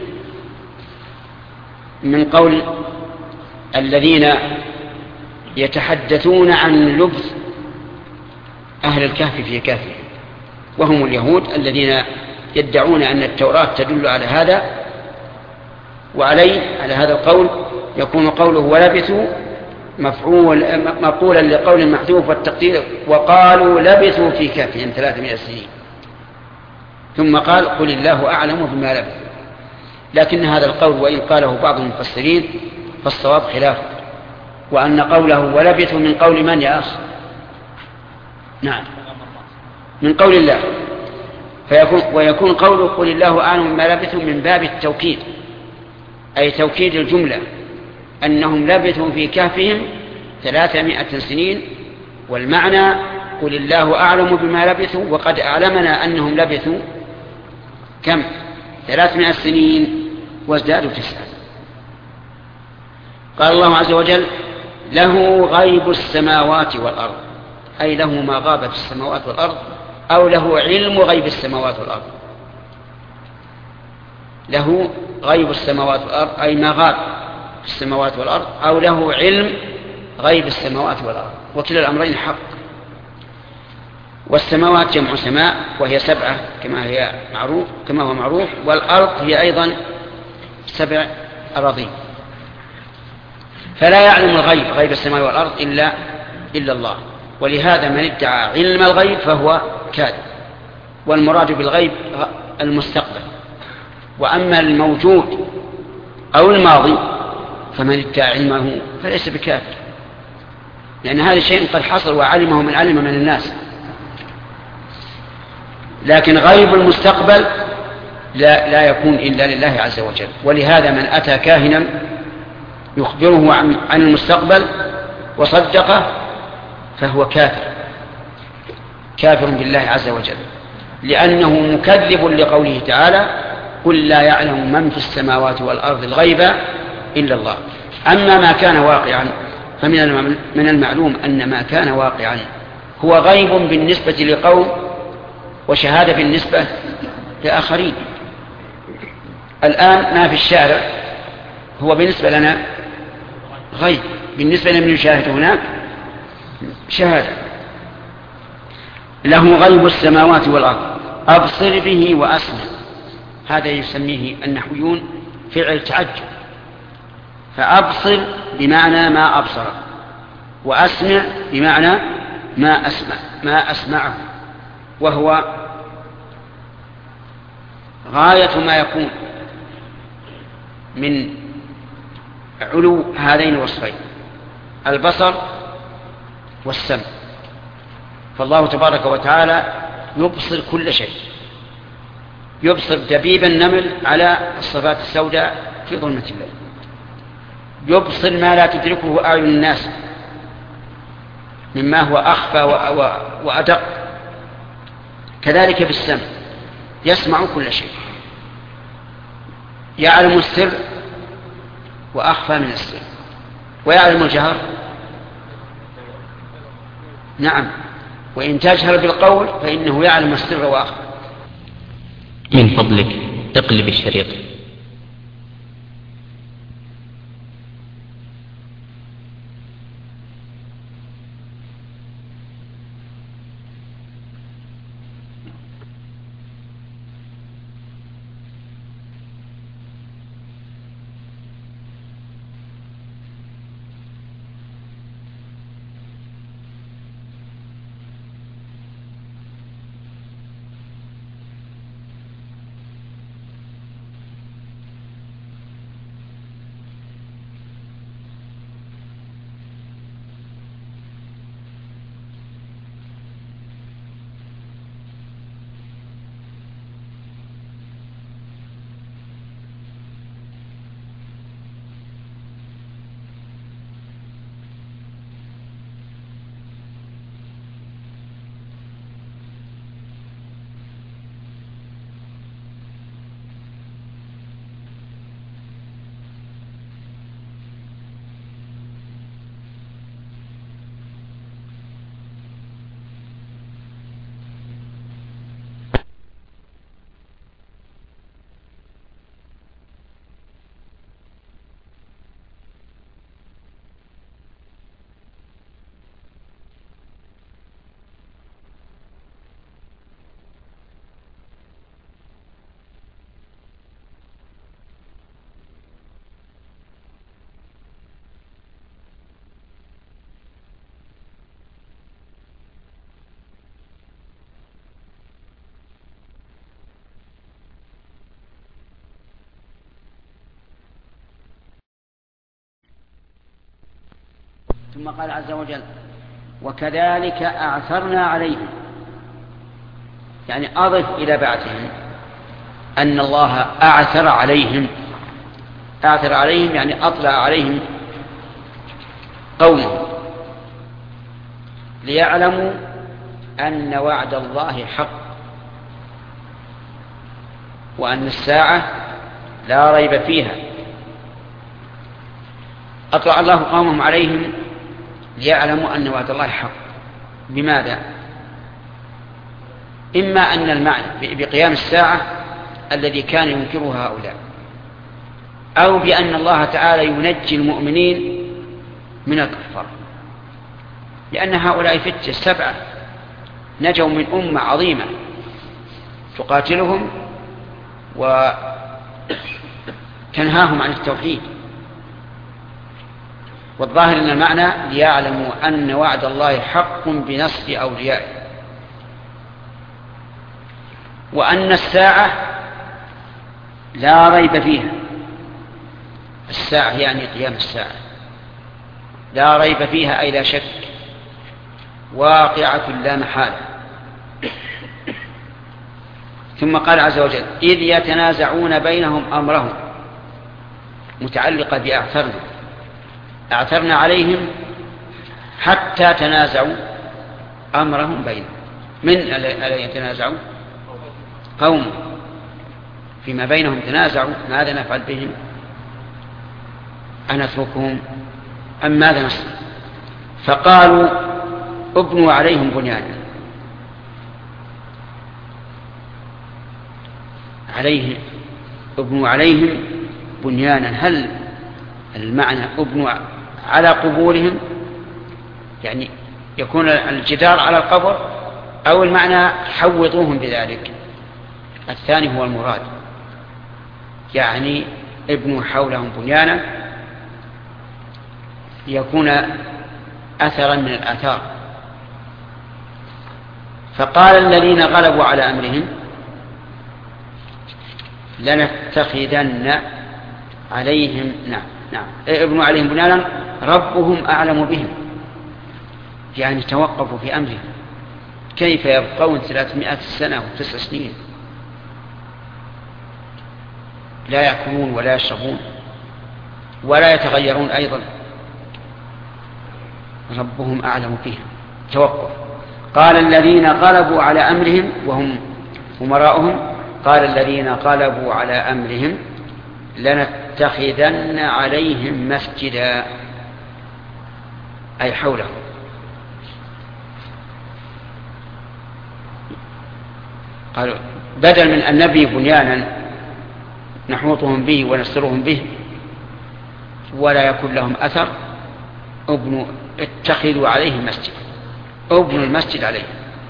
من قول الذين يتحدثون عن لبث أهل الكهف في كهفهم، وهم اليهود الذين يدعون أن التوراة تدل على هذا، وعليه على هذا القول يكون قوله ولبثوا مقولا لقول محذوف والتقدير وقالوا لبثوا في كهفهم 300 سنين، ثم قال قل الله أعلم بما لبثوا. لكن هذا القول وإن قاله بعض المفسرين فالصواب خلافه، وأن قوله ولبثوا من قول من يا أخ؟ نعم من قول الله، ويكون قوله قل الله أعلم بما لبثوا من باب التوكيد، أي توكيد الجملة أنهم لبثوا في كهفهم 300 سنين، والمعنى قل الله أعلم بما لبثوا وقد أعلمنا أنهم لبثوا كم؟ 300 سنين وازدادوا 9. قال الله عز وجل له غيب السماوات والأرض، أي له ما غاب في السماوات والأرض، أو له علم غيب السماوات والأرض. له غيب السماوات والأرض أي ما غاب في السماوات والأرض، أو له علم غيب السماوات والأرض، وكلا الأمرين حق. والسماوات جمع سماء وهي 7 كما هو معروف، والأرض هي أيضا 7 أراضين. فلا يعلم الغيب غيب السماء والأرض إلا الله، ولهذا من ادعى علم الغيب فهو كاذب. والمراد بالغيب المستقبل، وأما الموجود أو الماضي فمن ادعى علمه فليس بكافر، لأن هذا الشيء قد حصل وعلمه من علم من الناس. لكن غيب المستقبل لا يكون إلا لله عز وجل. ولهذا من أتى كاهنا يخبره عن المستقبل وصدقه فهو كافر بالله عز وجل، لأنه مكذب لقوله تعالى قل لا يعلم من في السماوات والأرض الغيب إلا الله. أما ما كان واقعا فمن المعلوم أن ما كان واقعا هو غيب بالنسبة لقوم وشهادة بالنسبة لآخرين. الآن ما في الشارع هو بالنسبة لنا غيب، بالنسبة لمن يشاهد هناك شهادة. له غيب السماوات والأرض أبصر به وأسمع. هذا يسميه النحويون فعل تعجب، فأبصر بمعنى ما أبصر، وأسمع بمعنى ما أسمعه، وهو غاية ما يكون من علو هذين الوصفين البصر والسمع. فالله تبارك وتعالى يبصر كل شيء، يبصر دبيب النمل على الصفات السوداء في ظلمة الليل، يبصر ما لا تدركه أعين الناس مما هو أخفى وأدق. كذلك بالسمع يسمع كل شيء، يعلم السر وأخفى من السر، ويعلم الجهر. نعم، وإن تجهر بالقول فإنه يعلم السر وأخفى. من فضلك اقلب الشريط. ثم قال عز وجل: وكذلك أعثرنا عليهم، يعني أضف إلى بعثهم أن الله أعثر عليهم. أعثر عليهم يعني أطلع عليهم قومهم ليعلموا أن وعد الله حق، وأن الساعة لا ريب فيها. أطلع الله قومهم عليهم ليعلموا أن وعد الله حق. بماذا؟ إما أن المعنى بقيام الساعة الذي كان ينكره هؤلاء، أو بأن الله تعالى ينجي المؤمنين من الكفار، لأن هؤلاء فتية 7 نجوا من أمة عظيمة تقاتلهم وتنهاهم عن التوحيد. والظاهر أن المعنى ليعلموا أن وعد الله حق بنصر أوليائه، وأن الساعة لا ريب فيها. الساعة يعني قيام الساعة، لا ريب فيها أي لا شك، واقعة لا محالة. ثم قال عز وجل: إذ يتنازعون بينهم أمرهم، متعلقة بأعثرنا. أعثرنا عليهم حتى تنازعوا أمرهم بينهم. من ألا يتنازعوا؟ قوم فيما بينهم تنازعوا: ماذا نفعل بهم؟ أنتركهم أم ماذا نصنع؟ فقالوا ابنوا عليهم بنيانا. ابنوا عليهم بنيانا، هل المعنى ابنوا على قبورهم يعني يكون الجدار على القبر، أو المعنى حوطوهم بذلك؟ الثاني هو المراد، يعني ابنوا حولهم بنيانا يكون أثرا من الآثار. فقال الذين غلبوا على أمرهم لنتخذن عليهم ابنوا عليهم بنيانا ربهم أعلم بهم، يعني توقفوا في أمرهم، كيف يبقون 300 سنة و9 سنين لا يأكلون ولا يشربون ولا يتغيرون أيضا؟ ربهم أعلم بهم، توقف. قال الذين غلبوا على أمرهم وهم أمراؤهم، قال الذين غلبوا على أمرهم لنتخذن عليهم مسجدا، أي حولهم. قالوا بدل من أن نبني بنيانا نحوطهم به ونسترهم به ولا يكون لهم أثر، اتخذوا عليه مسجد، ابنوا المسجد عليه.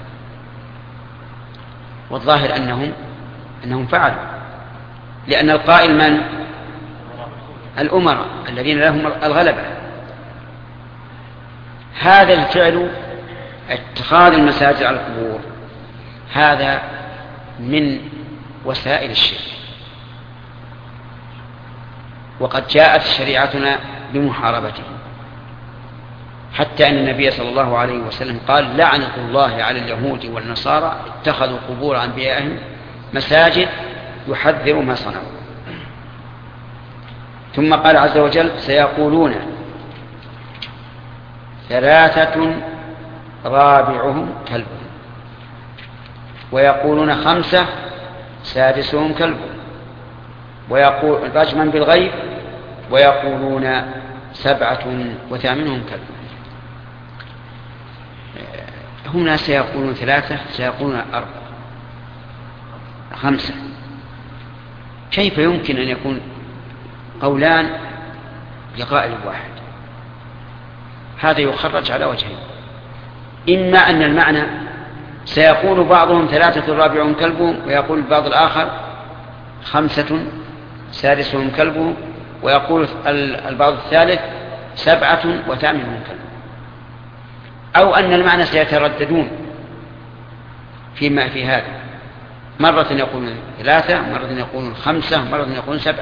والظاهر أنهم فعلوا، لأن القائل من؟ الأمراء الذين لهم الغلبة. هذا الفعل اتخاذ المساجد على القبور هذا من وسائل الشرك، وقد جاءت شريعتنا بمحاربته، حتى أن النبي صلى الله عليه وسلم قال لعنة الله على اليهود والنصارى اتخذوا قبور أنبيائهم مساجد يحذر ما صنعوا. ثم قال عز وجل سيقولون 3 رابعهم كلبهم، ويقولون 5 سادسهم كلبهم، ويقول رجما بالغيب، ويقولون 7 وثامنهم كلبهم. هم سيقولون 3 سيقولون 4 5. كيف يمكن أن يكون قولان لقائل واحد؟ هذا يخرج على وجهين: إما أن المعنى سيقول بعضهم 3 رابعهم كلبهم، ويقول البعض الآخر 5 سادسهم كلبهم، ويقول البعض الثالث 7 وثامنهم كلبهم. أو أن المعنى سيترددون فيما في هذا، مرة يقولون 3، مرة يقولون 5، مرة يقولون 7،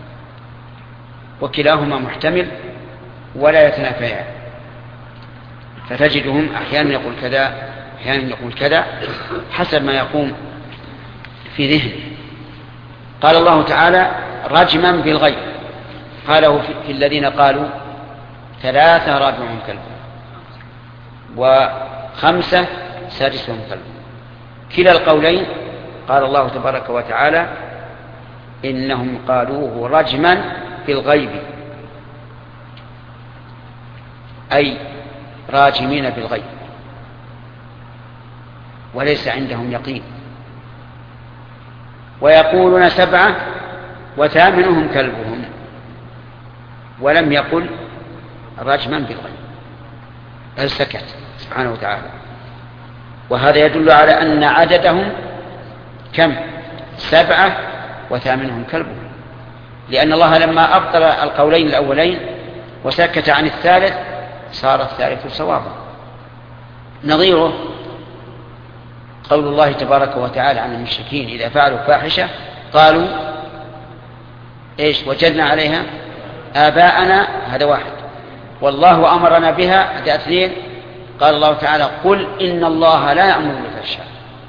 وكلاهما محتمل ولا يتنافيان. فتجدهم أحيانا يقول كذا، أحيانا يقول كذا، حسب ما يقوم في ذهنه. قال الله تعالى رجما بالغيب، قاله في الذين قالوا 3 رابعهم كلبهم و5 سادسهم كلبهم. كلا القولين قال الله تبارك وتعالى إنهم قالوه رجما بالغيب، أي راجمين بالغيب وليس عندهم يقين. ويقولون 7 وثامنهم كلبهم، ولم يقل رجما بالغيب، بل سكت سبحانه وتعالى. وهذا يدل على أن عددهم كم؟ 7 وثامنهم كلبهم، لأن الله لما أبطل القولين الأولين وسكت عن الثالث صار الثالث صوابا. نظيره قول الله تبارك وتعالى عن المشركين إذا فعلوا فاحشة قالوا إيش؟ وجدنا عليها آباءنا، هذا واحد، والله أمرنا بها، هذا 2. قال الله تعالى قل إن الله لا يأمر بالفحشاء،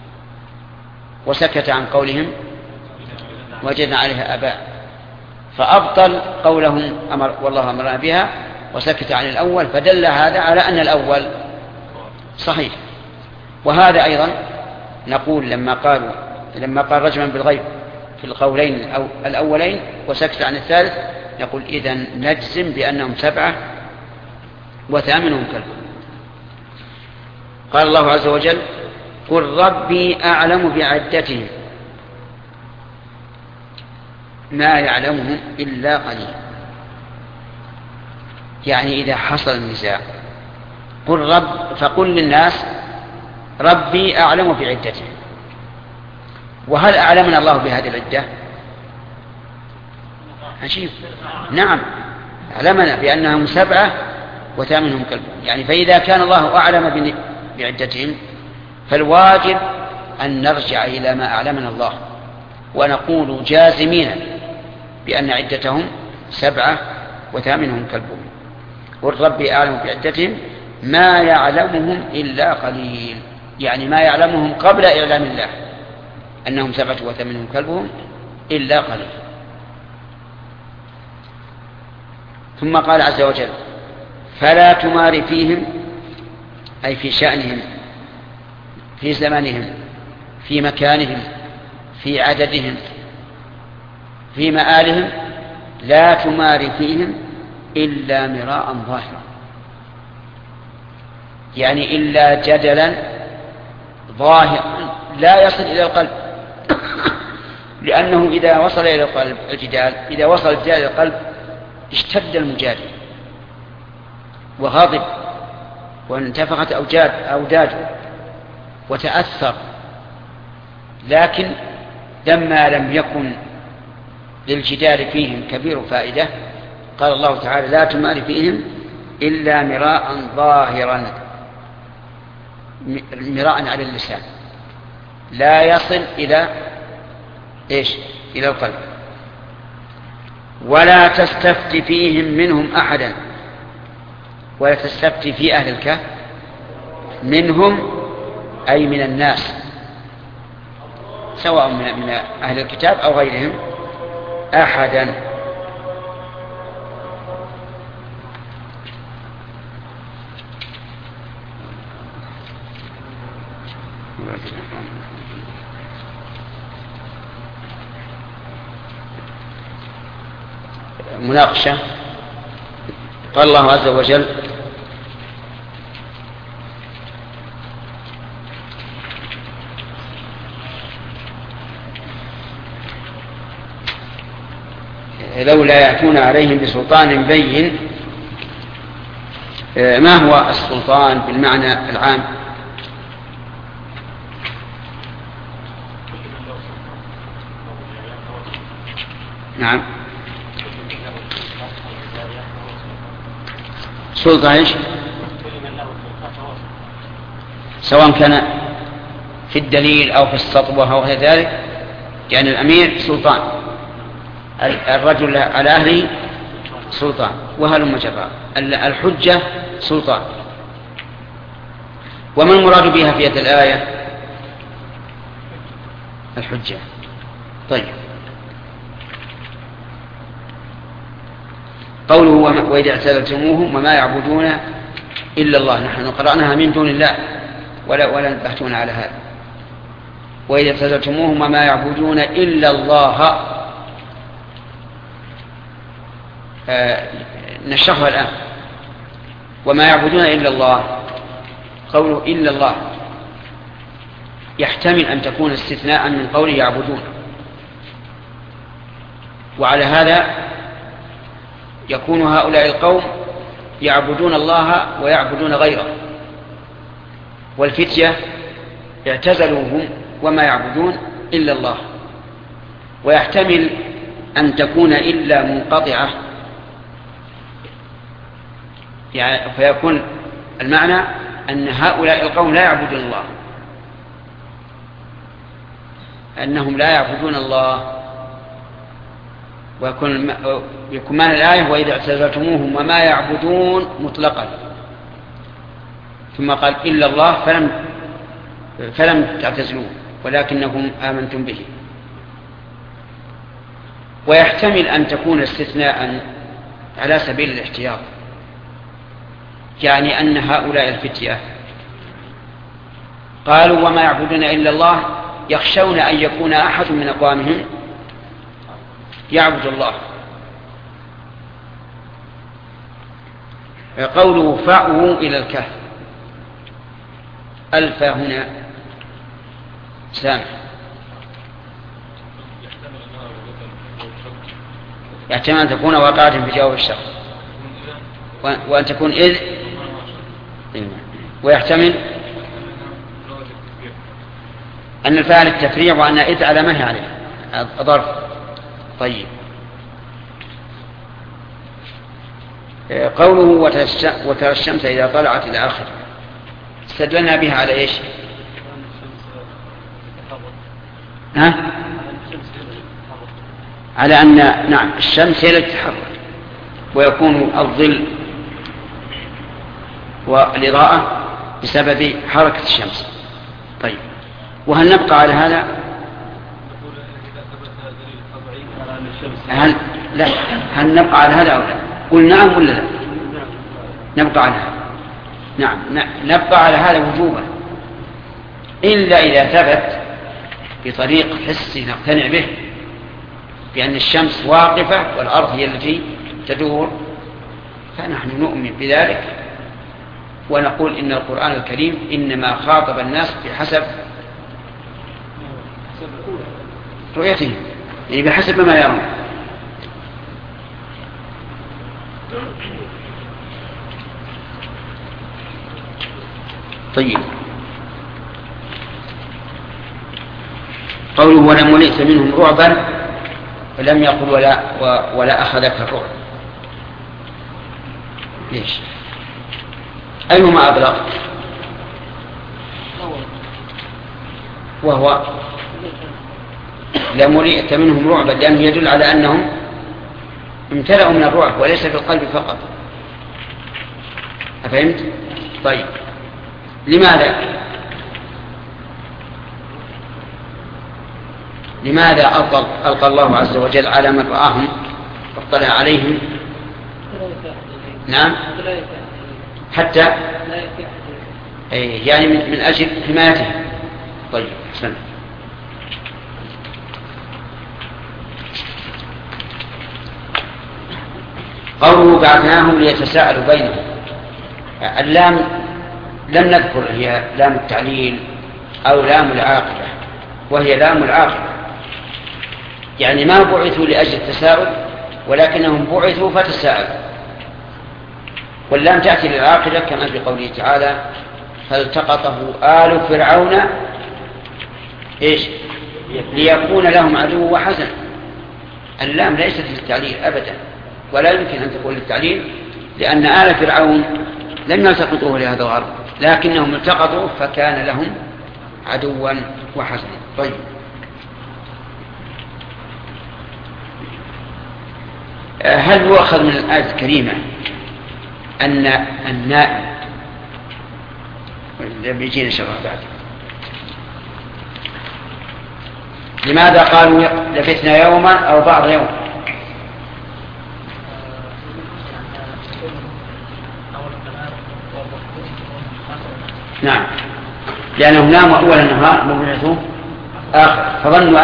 وسكت عن قولهم وجدنا عليها آباء، فأبطل قولهم والله أمرنا بها وسكت عن الأول، فدل هذا على أن الأول صحيح. وهذا أيضا نقول لما قال رجما بالغيب في القولين الأولين وسكت عن الثالث، نقول إذن نجزم بأنهم 7 وثامنهم كلبهم. قال الله عز وجل قل ربي أعلم بعدتهم ما يعلمهم إلا قليل. يعني إذا حصل النزاع فقل للناس ربي أعلم بعدتهم. وهل أعلمنا الله بهذه العدة؟ عجيب. نعم أعلمنا بأنهم 7 وثامنهم كلبهم. يعني فإذا كان الله أعلم بعدتهم فالواجب أن نرجع إلى ما أعلمنا الله ونقول جازمين بأن عدتهم 7 وثامنهم كلبهم. قل ربي أعلم بعدتهم ما يعلمهم إلا قليل. يعني ما يعلمهم قبل إعلام الله أنهم 7 وثامنهم كلبهم إلا قليل. ثم قال عز وجل فلا تمار فيهم أي في شأنهم في زمانهم في مكانهم في عددهم في مآلهم لا تمار فيهم إلا مراء ظاهرا. يعني إلا جدلا ظاهرا لا يصل إلى القلب لأنه إذا وصل إلى القلب إذا وصل الجدال إلى القلب اشتد المجادل وغضب وانتفخت أوداجه وتأثر. لكن لما لم يكن للجدال فيهم كبير فائدة قال الله تعالى لا تمار فيهم إلا مراء ظاهرا. مراء على اللسان لا يصل إلى إلى القلب. ولا تستفت فيهم منهم أحدا. ولا تستفت في أهل الكهف منهم أي من الناس سواء من أهل الكتاب أو غيرهم أحدا. مناقشة. قال الله عز وجل لولا يأتون عليهم بسلطان بين. ما هو السلطان بالمعنى العام؟ نعم سلطة ايش؟ سواء كان في الدليل أو في السطوة أو غير ذلك. يعني الأمير سلطان الرجل على أهله سلطان وهلم جرا. الحجة سلطان. وما المراد بها في هذه الآية؟ الحجة. طيب قوله وإذا اعتزلتموهم وما يعبدون إلا الله. نحن قرأناها من دون الله ولا نبحثون على هذا. وإذا اعتزلتموهم وما يعبدون إلا الله نشرحها الآن. وما يعبدون إلا الله قوله إلا الله يحتمل أن تكون استثناء من قوله يعبدون. وعلى هذا يكون هؤلاء القوم يعبدون الله ويعبدون غيره. والفتية اعتزلوهم وما يعبدون إلا الله. ويحتمل أن تكون إلا منقطعة يعني فيكون المعنى أن هؤلاء القوم لا يعبدون الله أنهم لا يعبدون الله. ويكون معنى الآية وإذا اعتزلتموهم وما يعبدون مطلقا ثم قال إلا الله فلم تعتزلوه ولكنكم آمنتم به. ويحتمل أن تكون استثناء على سبيل الاحتياط. يعني أن هؤلاء الفتية قالوا وما يعبدون إلا الله يخشون أن يكون أحد من أقوامهم يعبد الله قوله فأووا إلى الكهف، ألفى هنا سامح يحتمل أن تكون واقعة في جواب الشرط، وأن تكون إذ، ويحتمل أن الفاعل التفريع وأن إذ على ما هي عليه ظرف. طيب، قوله وترى الشمس إذا طلعت إلى آخر، استدلنا بها على إيش؟ على أن نعم الشمس هي التي تتحرك ويكون الظل والإضاءة بسبب حركة الشمس. طيب، وهل نبقى على هذا؟ هل نبقى على هذا أو لا؟ قل نعم ولا لا؟ نبقى على هذا. نعم نبقى على هذا وجوبا، إلا إذا ثبت بطريق حسي نقتنع به بأن الشمس واقفة والأرض هي التي تدور، فنحن نؤمن بذلك ونقول إن القرآن الكريم إنما خاطب الناس بحسب رؤيتهم، يعني بحسب ما يرون. طيب، قوله ولم ولئت منهم رعبا، فلم يقل ولا أخذك الرعب. ليش؟ أيهما أبلغ؟ وهو لم ولئت منهم رعبا، لأنه يدل على أنهم امتلأوا من الرعب وليس في القلب فقط. أفهمت؟ طيب، لماذا ألقى الله عز وجل على من رآهم واطلع عليهم؟ نعم، حتى يعني من أجل حمايته. طيب، أحسن. قوله بعثناهم ليتساءلوا بينهم، اللام لم نذكر هي لام التعليل أو لام العاقبة، وهي لام العاقبة، يعني ما بعثوا لأجل التساؤل ولكنهم بعثوا فتساءلوا. واللام تأتي للعاقبة كما في قوله تعالى فالتقطه آل فرعون إيش؟ ليكون لهم عدو وحزن. اللام ليست للتعليل أبدا، ولا يمكن أن تكون للتعليل، لأن آل فرعون لم يلتقطوه لهذا الغرض، لكنهم التقطوا فكان لهم عدوا وحزنا. طيب، هل يؤخذ من الآية الكريمة أن النائم بيجينا شرح بعد؟ لماذا قالوا لبثنا يوما أو بعض يوم؟ نعم، لأنهم ناموا أول النهار وبعثوا آخر، فظنوا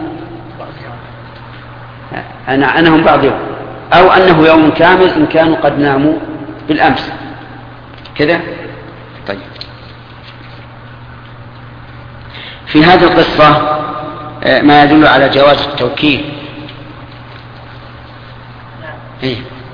أنهم بعض يوم، أو أنه يوم كامل إن كانوا قد ناموا بالأمس كذا. طيب، في هذه القصة ما يدل على جواز التوكيل. إيه؟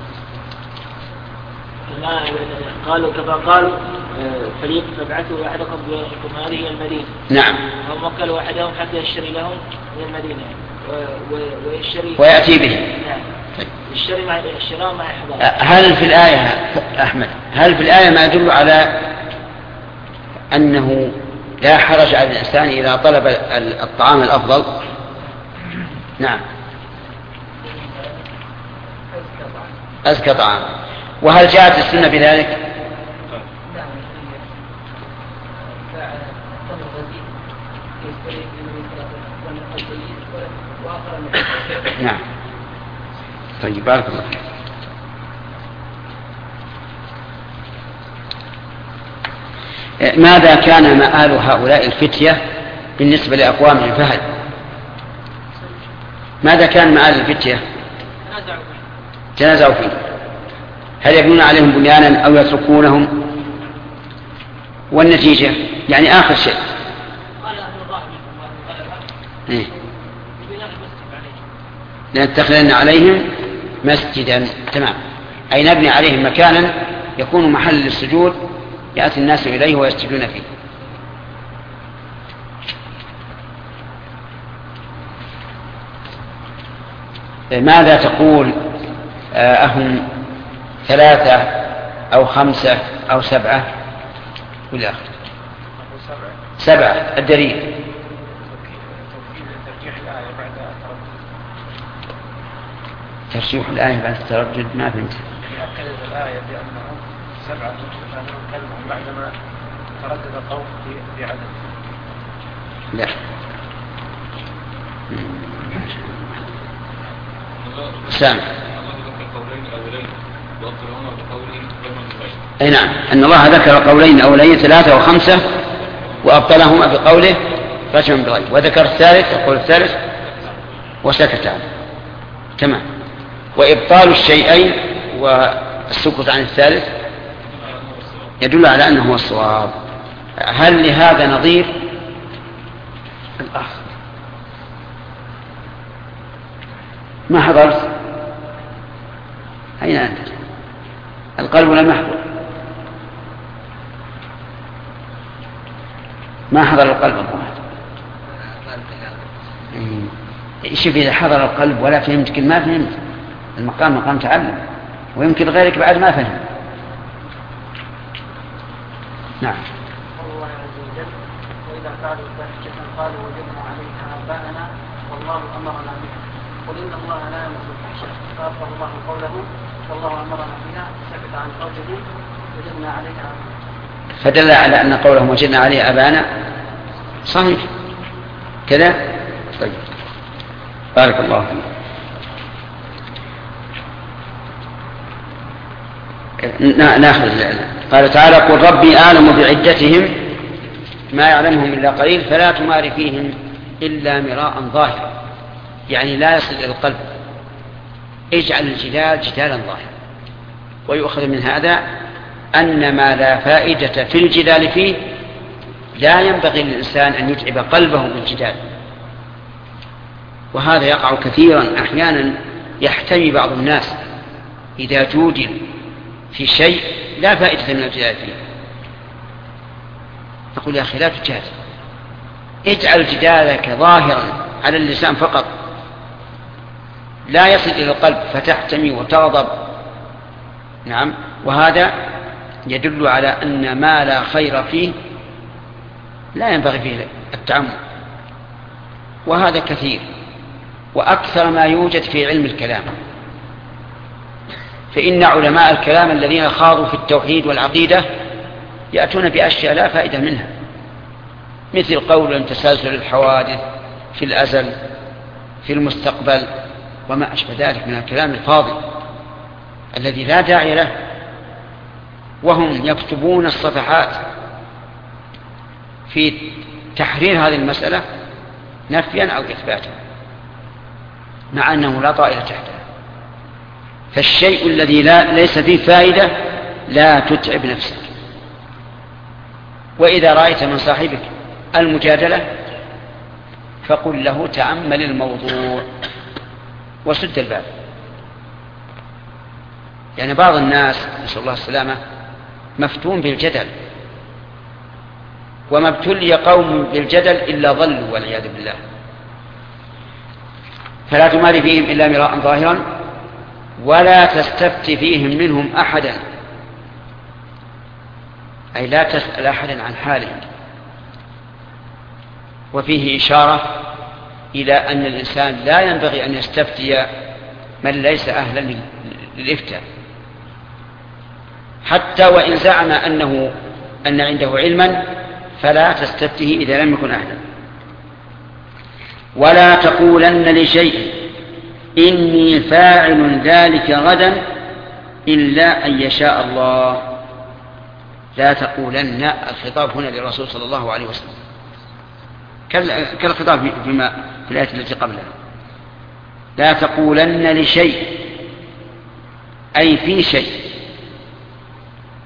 قالوا كما قالوا فريق فابعثوا أحدكم بكم هذه المدينة. نعم، هم وكلوا أحدهم حتى يشتري لهم من المدينة ويأتي به. نعم، الشراء مع إحضار. هل في الآية أحمد، هل في الآية ما يدل على أنه لا حرج على الإنسان إذا طلب الطعام الأفضل؟ نعم، أزكى طعام. وهل جاءت السنة بذلك؟ نعم. طيب، بارك الله. ماذا كان مآل هؤلاء الفتية بالنسبة لأقوام الفهد؟ ماذا كان مآل الفتية؟ تنازعوا فيه. هل يبنون عليهم بنيانا أو يتركونهم؟ والنتيجة يعني آخر شيء قال أهل الرأي إيه؟ لنتخذن عليهم مسجدا. تمام، أي نبني عليهم مكانا يكون محل للسجود يأتي الناس إليه ويسجدون فيه. ماذا تقول أهم 3 أو 5 أو 7 ولا 7 الدليل؟ ترجيح الآية بعد التردد ما فهمت. أكدت الآية بأنهم 7 تفعلون كلمهم بعدما تردد القوم في عدد. لا سامع. أي نعم، أن الله ذكر قولين أولين 3 و5 وأبطلهما بقوله رجم بغير، وذكر الثالث القول الثالث وسكت عنه. تمام. وإبطال الشيئين والسكوت عن الثالث يدل على أنه هو الصواب. هل لهذا نظير؟ الأخ ما حضرت؟ أين أنت؟ القلب لم يحضر، ما حضر القلب الظاهر. شوف إذا حضر القلب ولا فهمت كل ما فهمت، المقام مقام تعلم، ويمكن غيرك بعد ما فهم. نعم. الله عز وجل وإذا فعلوا فاحشة قالوا وجدنا عليها آباءنا والله أمرنا بها قل إن الله لا يمس الفحشاء فأبطل الله قوله والله أمرنا بها سكت عن قوله وجدنا عليها آباءنا، فدل على أن قولهم وجدنا عليه آباءنا صحيح كذا. طيب بارك الله فيك. ناخذ. قال تعالى قل ربي أعلم بعدتهم ما يعلمهم إلا قليل فلا تمار فيهم إلا مراء ظاهرا، يعني لا يصل إلى القلب. اجعل الجدال جدالا ظاهرا. ويؤخذ من هذا أن ما لا فائدة في الجدال فيه لا ينبغي للإنسان أن يتعب قلبه بالجدال، وهذا يقع كثيرا. أحيانا يحتمي بعض الناس إذا جودل في شيء لا فائدة من الجدال فيه، نقول يا أخي لا تجادل، اجعل جدالك ظاهرا على اللسان فقط، لا يصل إلى القلب فتحتمي وتغضب. نعم، وهذا يدل على أن ما لا خير فيه لا ينبغي فيه التعمق، وهذا كثير وأكثر ما يوجد في علم الكلام. فإن علماء الكلام الذين خاضوا في التوحيد والعقيدة يأتون بأشياء لا فائدة منها، مثل قول أن تسلسل الحوادث في الأزل في المستقبل وما أشبه ذلك من الكلام الفاضل الذي لا داعي له، وهم يكتبون الصفحات في تحرير هذه المسألة نفيا أو إثباتا، مع أنه لا طائل تحته. فالشيء الذي ليس فيه فائدة لا تتعب نفسك. وإذا رأيت من صاحبك المجادلة فقل له تأمل الموضوع وسد الباب. يعني بعض الناس نسأل الله السلامة مفتون بالجدل، وما ابتلي قوم بالجدل إلا ضلوا والعياذ بالله. فلا تماري فيهم إلا مراء ظاهرا ولا تستفت فيهم منهم أحدا، أي لا تسأل أحدا عن حالهم. وفيه إشارة إلى أن الإنسان لا ينبغي أن يستفتي من ليس أهلا للإفتاء، حتى وإن زعم أن عنده علما فلا تستفته إذا لم يكن أهلا. ولا تقولن لشيء إني فاعل ذلك غدا إلا أن يشاء الله. لا تقولن، الخطاب هنا للرسول صلى الله عليه وسلم كالخطاب في الآية التي قبلها. لا تقولن لشيء أي في شيء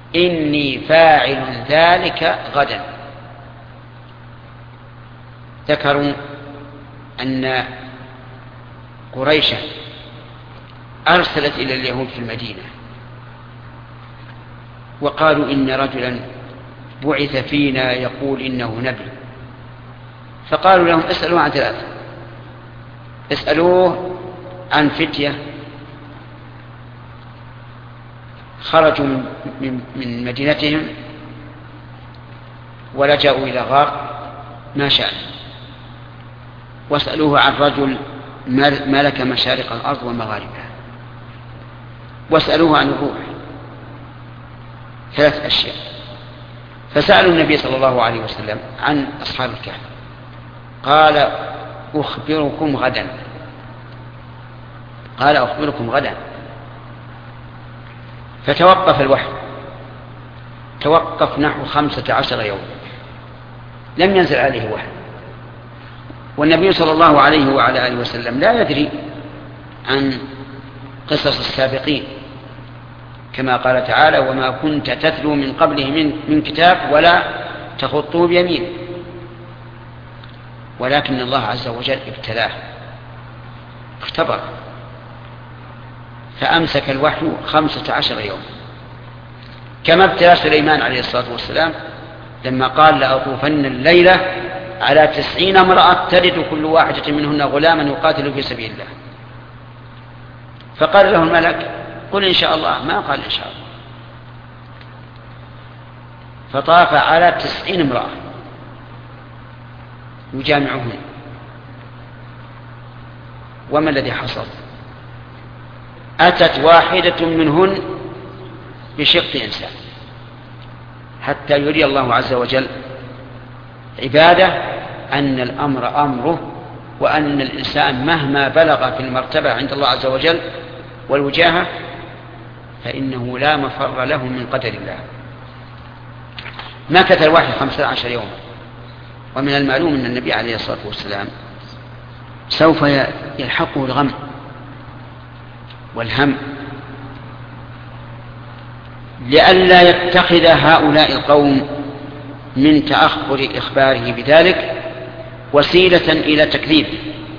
إني فاعل ذلك غدا. ذكروا أن قريشا أرسلت إلى اليهود في المدينة وقالوا إن رجلا بعث فينا يقول إنه نبي، فقالوا لهم اسألوه عن ثلاثة، اسألوه عن فتية خرجوا من مدينتهم ولجأوا إلى غار ما شاء، واسألوه عن رجل ملك مشارق الأرض ومغاربها، واسألوه عن الروح. 3 أشياء. فسألوا النبي صلى الله عليه وسلم عن أصحاب الكهف، قال أخبركم غدا. قال أخبركم غدا. فتوقف الوحي، توقف نحو 15 يوم لم ينزل عليه وحي، والنبي صلى الله عليه وعلى آله وسلم لا يدري عن قصص السابقين، كما قال تعالى: وما كنت تتلو من قبله من كتاب ولا تخطه بيمين. ولكن الله عز وجل ابتلاه، اختبر، فأمسك الوحي 15 يوم، كما ابتلى سليمان عليه الصلاة والسلام لما قال: لأطوفن الليلة على 90 امرأة تلد كل واحدة منهن غلاما يقاتل في سبيل الله. فقال له الملك: قل إن شاء الله. ما قال إن شاء الله. فطاف على 90 امرأة يجامعهن. وما الذي حصل؟ أتت واحدة منهن بشق إنسان، حتى يري الله عز وجل عباده أن الأمر أمره، وأن الإنسان مهما بلغ في المرتبة عند الله عز وجل والوجاهة فإنه لا مفر له من قدر الله. مكث الوحي 15 يوما. ومن المعلوم أن النبي عليه الصلاة والسلام سوف يلحقه الغم والهم، لئلا يتخذ هؤلاء القوم من تأخر إخباره بذلك وسيلة إلى تكذيبه.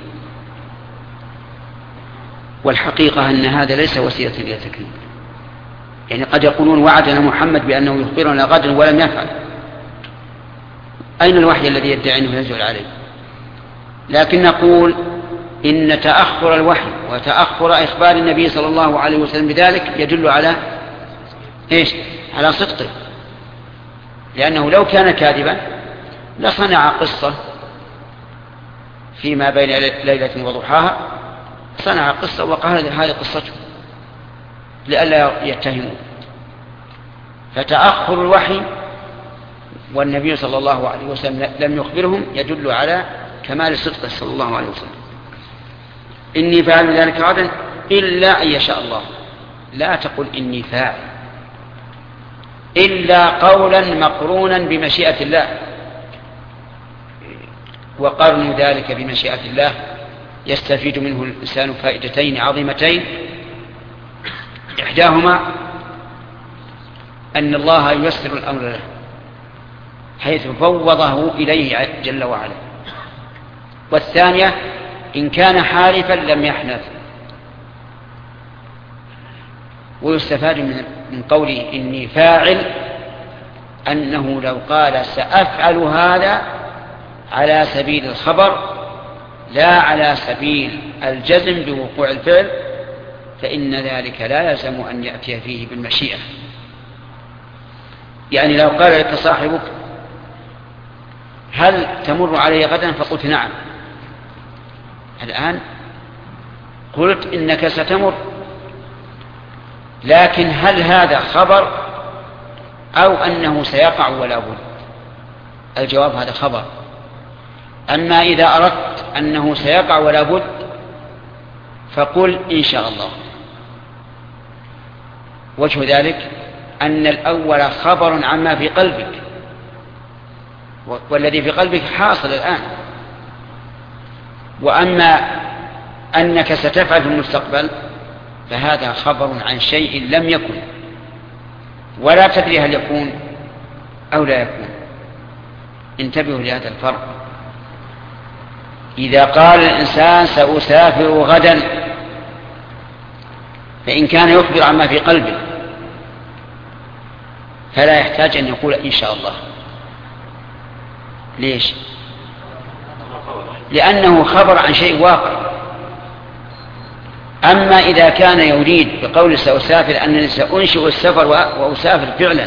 والحقيقة أن هذا ليس وسيلة إلى تكذيب، يعني قد يقولون: وعدنا محمد بأنه يخبرنا غدا ولم يفعل. أين الوحي الذي يدعي أنه ينزل عليه؟ لكن نقول إن تأخر الوحي وتأخر إخبار النبي صلى الله عليه وسلم بذلك يدل على إيش؟ على صدقه، لأنه لو كان كاذبا لصنع قصة فيما بين ليلة وضحاها، صنع قصة وقال هذه قصته لئلا يتهموا. فتأخر الوحي والنبي صلى الله عليه وسلم لم يخبرهم يدل على كمال صدقه صلى الله عليه وسلم. إني فاعل ذلك غدا إلا أن يشاء الله. لا تقل إني فاعل إلا قولا مقرونا بمشيئة الله، وقرن ذلك بمشيئة الله يستفيد منه الإنسان فائدتين عظيمتين: إحداهما أن الله ييسر الأمر له حيث فوضه إليه جل وعلا، والثانية إن كان حالفا لم يحنث. ويستفاد من قوله إني فاعل أنه لو قال سأفعل هذا على سبيل الخبر لا على سبيل الجزم بوقوع الفعل فإن ذلك لا يلزم أن يأتي فيه بالمشيئة. يعني لو قال لك صاحبك: هل تمر علي غدا؟ فقلت: نعم. الآن قلت إنك ستمر، لكن هل هذا خبر أو أنه سيقع ولا بد؟ الجواب: هذا خبر. أما إذا أردت أنه سيقع ولا بد فقل إن شاء الله. وجه ذلك أن الأول خبر عما في قلبك، والذي في قلبك حاصل الآن. وأما أنك ستفعل في المستقبل فهذا خبر عن شيء لم يكن، ولا تدري هل يكون أو لا يكون. انتبهوا لهذا الفرق. إذا قال الإنسان سأسافر غدا، فإن كان يخبر عما في قلبه فلا يحتاج أن يقول إن شاء الله. ليش؟ لأنه خبر عن شيء واقع. أما إذا كان يريد بقول سأسافر أنني سأنشئ السفر وأسافر فعلا،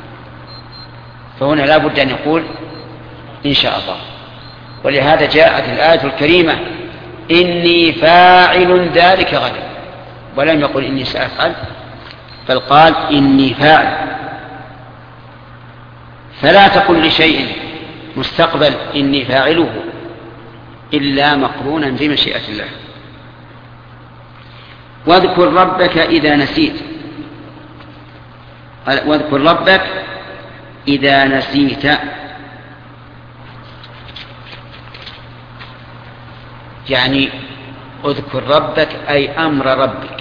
فهنا لا بد أن يقول إن شاء الله. ولهذا جاءت الآية الكريمة إني فاعل ذلك غدا، ولم يقل إني سأفعل، بل قال إني فاعل. فلا تقل لشيء مستقبل إني فاعله إلا مقرونا بمشيئة الله. واذكر ربك إذا نسيت. واذكر ربك إذا نسيت، يعني اذكر ربك أي أمر ربك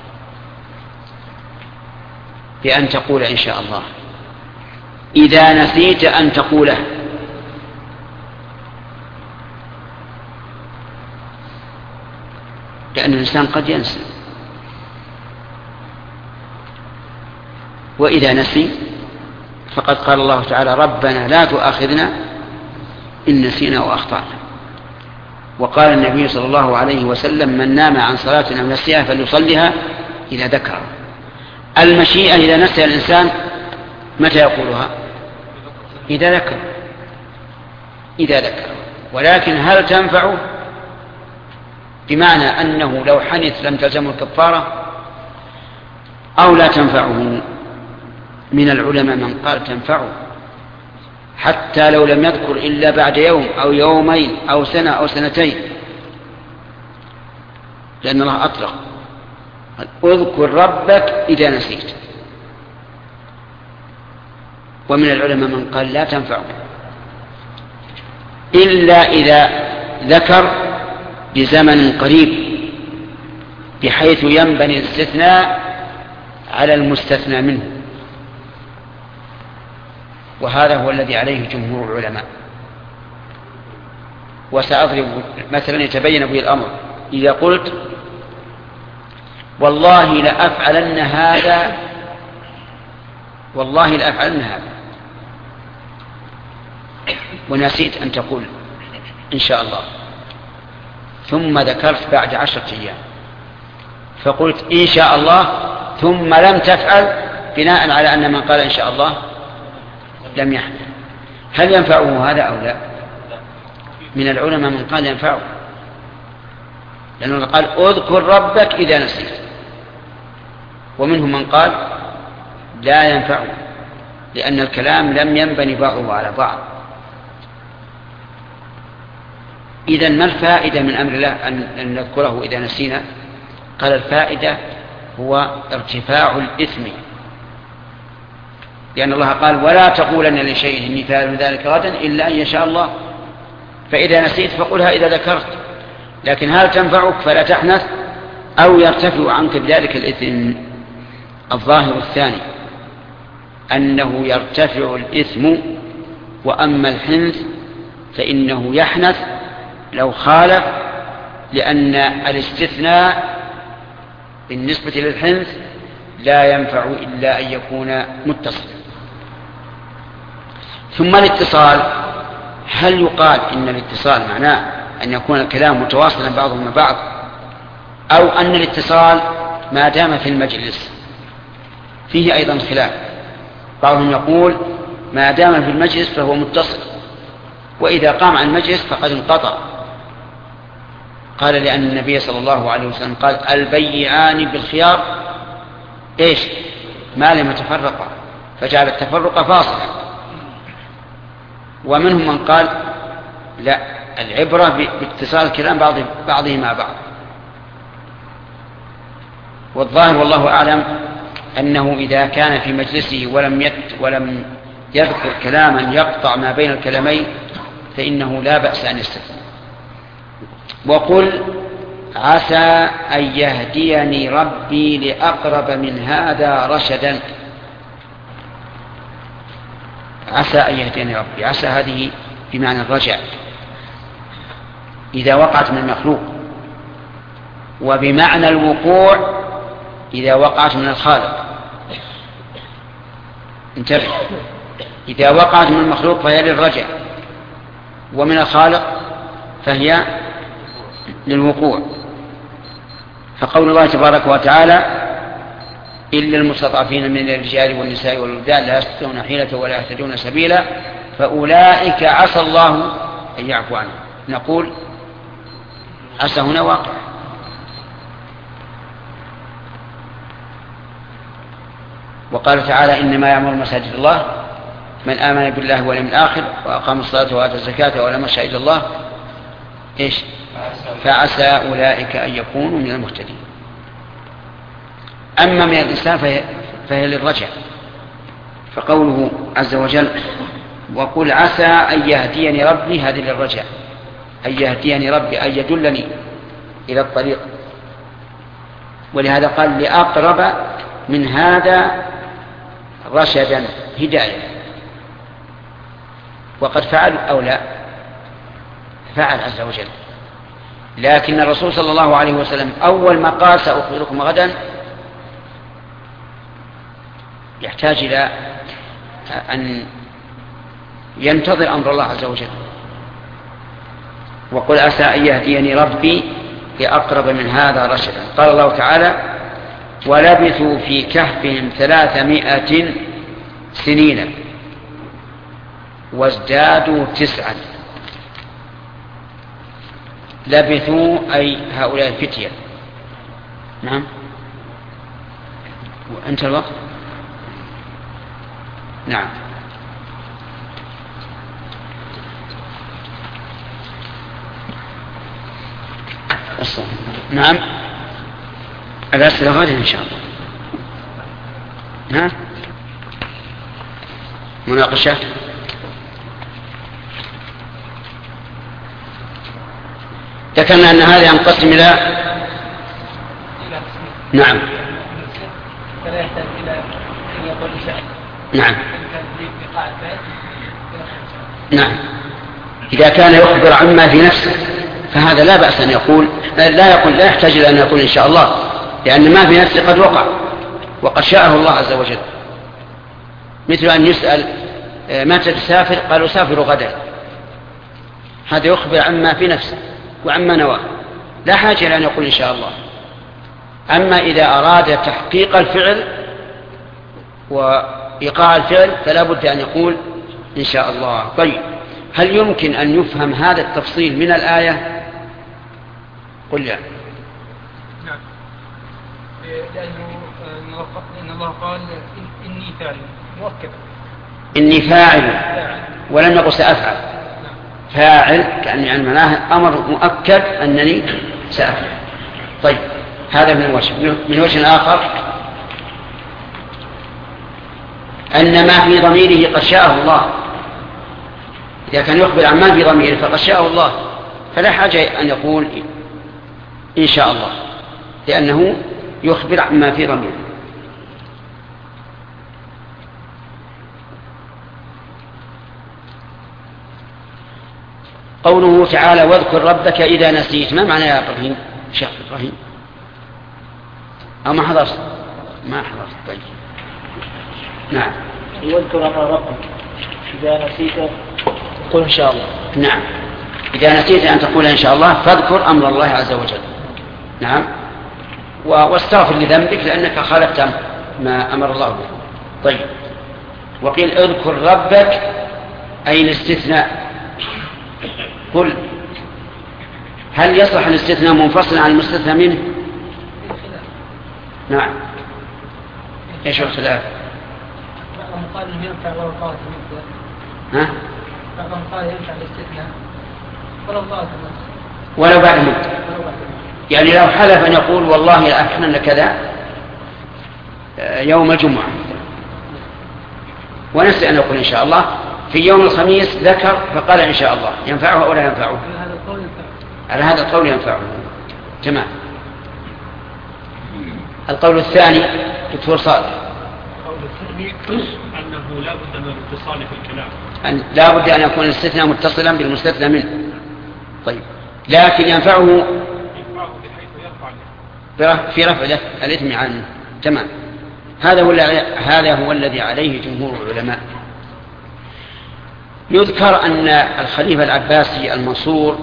بأن تقول إن شاء الله. إذا نسيت أن تقوله، لأن الإنسان قد ينسى. وإذا نسي فقد قال الله تعالى ربنا لا تؤاخذنا إن نسينا وأخطأنا. وقال النبي صلى الله عليه وسلم من نام عن صلاة أو نسيها فليصلها إذا ذكر. المشيئة إذا نسي الإنسان متى يقولها؟ إذا ذكر. إذا ذكر. ولكن هل تنفعه؟ بمعنى أنه لو حنث لم تلزمه الكفارة أو لا تنفعه. من العلماء من قال تنفعه حتى لو لم يذكر إلا بعد يوم أو يومين أو سنة أو سنتين، لأن الله أطلق اذكر ربك إذا نسيت. ومن العلماء من قال لا تنفعه إلا إذا ذكر بزمن قريب بحيث ينبني الاستثناء على المستثنى منه، وهذا هو الذي عليه جمهور العلماء. وسأضرب مثلا يتبين به الأمر. إذا قلت والله لأفعلن هذا، والله لأفعلن هذا، ونسيت أن تقول إن شاء الله، ثم ذكرت بعد 10 أيام فقلت إن شاء الله ثم لم تفعل، بناء على أن من قال إن شاء الله لم يحدث، هل ينفعه هذا أو لا؟ من العلماء من قال ينفعه، لأنه قال اذكر ربك إذا نسيت. ومنهم من قال لا ينفعه، لأن الكلام لم ينبني بعضه على بعض. إذن ما الفائدة من أمر الله أن نذكره إذا نسينا؟ قال الفائدة هو ارتفاع الإثم، لأن الله قال ولا تقولن لشيء إني فاعل ذلك غدا إلا أن يشاء الله. فإذا نسيت فقلها إذا ذكرت، لكن هل تنفعك فلا تحنث أو يرتفع عنك بذلك الإثم؟ الظاهر الثاني أنه يرتفع الإثم، وأما الحنث فإنه يحنث لو خالف، لأن الاستثناء بالنسبة للحنث لا ينفع إلا أن يكون متصلا. ثم الاتصال، هل يقال إن الاتصال معناه أن يكون الكلام متواصلا بعضهم مع بعض، أو أن الاتصال ما دام في المجلس؟ فيه أيضا خلاف. بعضهم يقول ما دام في المجلس فهو متصل، وإذا قام عن المجلس فقد انقطع. قال لأن النبي صلى الله عليه وسلم قال البيعان بالخيار إيش؟ ما لم يتفرقا، فجعل التفرق فاصلا. ومنهم من قال لا، العبرة باتصال الكلام بعضه مع بعض. والظاهر والله أعلم أنه إذا كان في مجلسه ولم يذكر كلاما يقطع ما بين الكلامين فإنه لا بأس أن يستثنى. وقل عسى أن يهديني ربي لأقرب من هذا رشدا. عسى أن يهديني ربي. عسى هذه بمعنى الرجع إذا وقعت من المخلوق، وبمعنى الوقوع إذا وقعت من الخالق. انتبه، إذا وقعت من المخلوق فهي للرجع، ومن الخالق فهي للوقوع. فقول الله تبارك وتعالى إلا المستضعفين من الرجال والنساء والولدان لا يستطيعون حيلة ولا يهتدون سبيلا فأولئك عسى الله أن يعفو عنهم. نقول عسى هنا واقع. وقال تعالى إنما يعمر مساجد الله من آمن بالله واليوم الآخر وأقام الصلاة وآتى الزكاة ولم يخش إلا الله إيش؟ فعسى أولئك أن يكونوا من المهتدين. أما من الإنسان فهي للرجع. فقوله عز وجل وقل عسى أن يهديني ربي، هذه للرجع، أن يهديني ربي أن يدلني إلى الطريق. ولهذا قال لأقرب من هذا رشدا هداية. وقد فعل أو لا فعل عز وجل، لكن الرسول صلى الله عليه وسلم أول ما قال سأخبركم غدا يحتاج إلى أن ينتظر أمر الله عز وجل. وقل عسى أن يهديني ربي لأقرب من هذا رشدا. قال الله تعالى ولبثوا في كهفهم 300 سنين وازدادوا 9. لبثوا أي هؤلاء الفتية. نعم. وأنت الوقت. نعم. نعم. الأسئلة غدا إن شاء الله. ها؟ مناقشة. ذكرنا أن هذا ينقسم إلى نعم. فلا يحتاج إلى أن يقول إن شاء الله. نعم. نعم. إذا كان يخبر عما في نفسه فهذا لا بأس أن يقول لا يحتاج إلى أن يقول إن شاء الله، لأن ما في نفسه قد وقع وقد شاءه الله عز وجل. مثل أن يسأل متى تسافر؟ قالوا سافر غدا. هذا يخبر عما في نفسه وعما نواه، لا حاجة إلى أن يقول إن شاء الله. أما إذا أراد تحقيق الفعل وإيقاع الفعل فلا بد أن يقول إن شاء الله. طيب، هل يمكن أن يفهم هذا التفصيل من الآية؟ قل لي. نعم، لأن الله قال إني فاعل مؤكد. إني فاعل ولم يقل سأفعل. فاعل يعني معناه أمر مؤكد أنني سأفعل. طيب، هذا من وجه آخر أن ما في ضميره قد شاءه الله. إذا كان يخبر عن ما في ضميره فقد شاءه الله، فلا حاجة أن يقول إن شاء الله، لأنه يخبر عن ما في ضميره. قوله تعالى واذكر ربك إذا نسيت، ما معنى يا إبراهيم؟ شيخ إبراهيم أو ما حضرت؟ ما حضرت. طيب، نعم. واذكر ربك إذا نسيت قل إن شاء الله. نعم، إذا نسيت أن تقول إن شاء الله فاذكر أمر الله عز وجل. نعم، واستغفر لذنبك لأنك خالفت ما أمر الله به. طيب، وقيل اذكر ربك أي الاستثناء. قل هل يصلح الاستثناء منفصلا عن المستثنى منه؟ نعم. ايش الخلاف؟ بعضهم قال انه ينفع ولو طالت المدة. ها؟ بعضهم قال ينفع الاستثناء ولو طالت المدة. ولو بعد مدة. يعني لو حلف أن يقول والله لأفعلن كذا يوم الجمعة ونسي أن يقول إن شاء الله، في يوم الخميس ذكر فقال إن شاء الله، ينفعه أو لا ينفعه؟ على هذا القول ينفعه. تمام. القول الثاني دكتور صالح. القول الثاني يعني أنه لا بد من الاتصال في الكلام، لا بد أن يكون الاستثناء متصلا بالمستثنى منه. طيب، لكن ينفعه بحيث يرفع في رفع الإثم عنه. تمام، هذا هو الذي عليه جمهور العلماء. يذكر أن الخليفة العباسي المنصور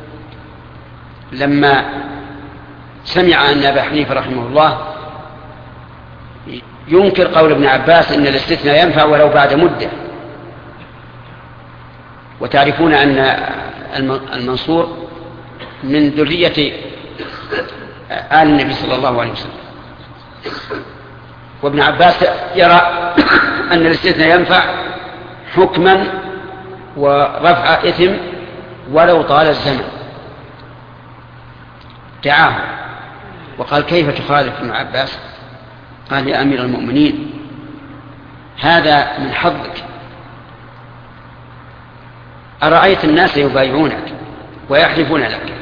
لما سمع أن أبا حنيفة رحمه الله ينكر قول ابن عباس إن الاستثناء ينفع ولو بعد مدة، وتعرفون أن المنصور من ذرية آل النبي صلى الله عليه وسلم، وابن عباس يرى أن الاستثناء ينفع حكما ورفع إثم ولو طال الزمن. دعاه وقال: كيف تخالف ابن عباس؟ قال: يا أمير المؤمنين، هذا من حظك. أرأيت الناس يبايعونك ويحلفون لك،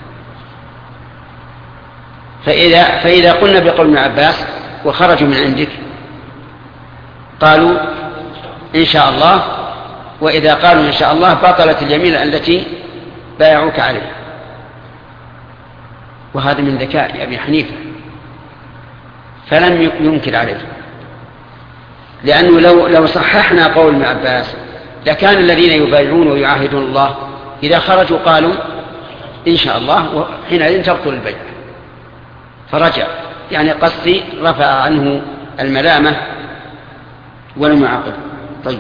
فإذا قلنا بقول ابن عباس وخرجوا من عندك قالوا إن شاء الله، وإذا قالوا إن شاء الله بطلت اليمين التي بايعوك عليها. وهذا من ذكاء أبي حنيفة، فلم ينكر عليه، لأنه لو صححنا قول ابن عباس لكان الذين يبايعون ويعاهدون الله إذا خرجوا قالوا إن شاء الله، وحينئذ تبطل البيع. فرجع، يعني قصدي رفع عنه الملامة ولم يعاقبه. طيب،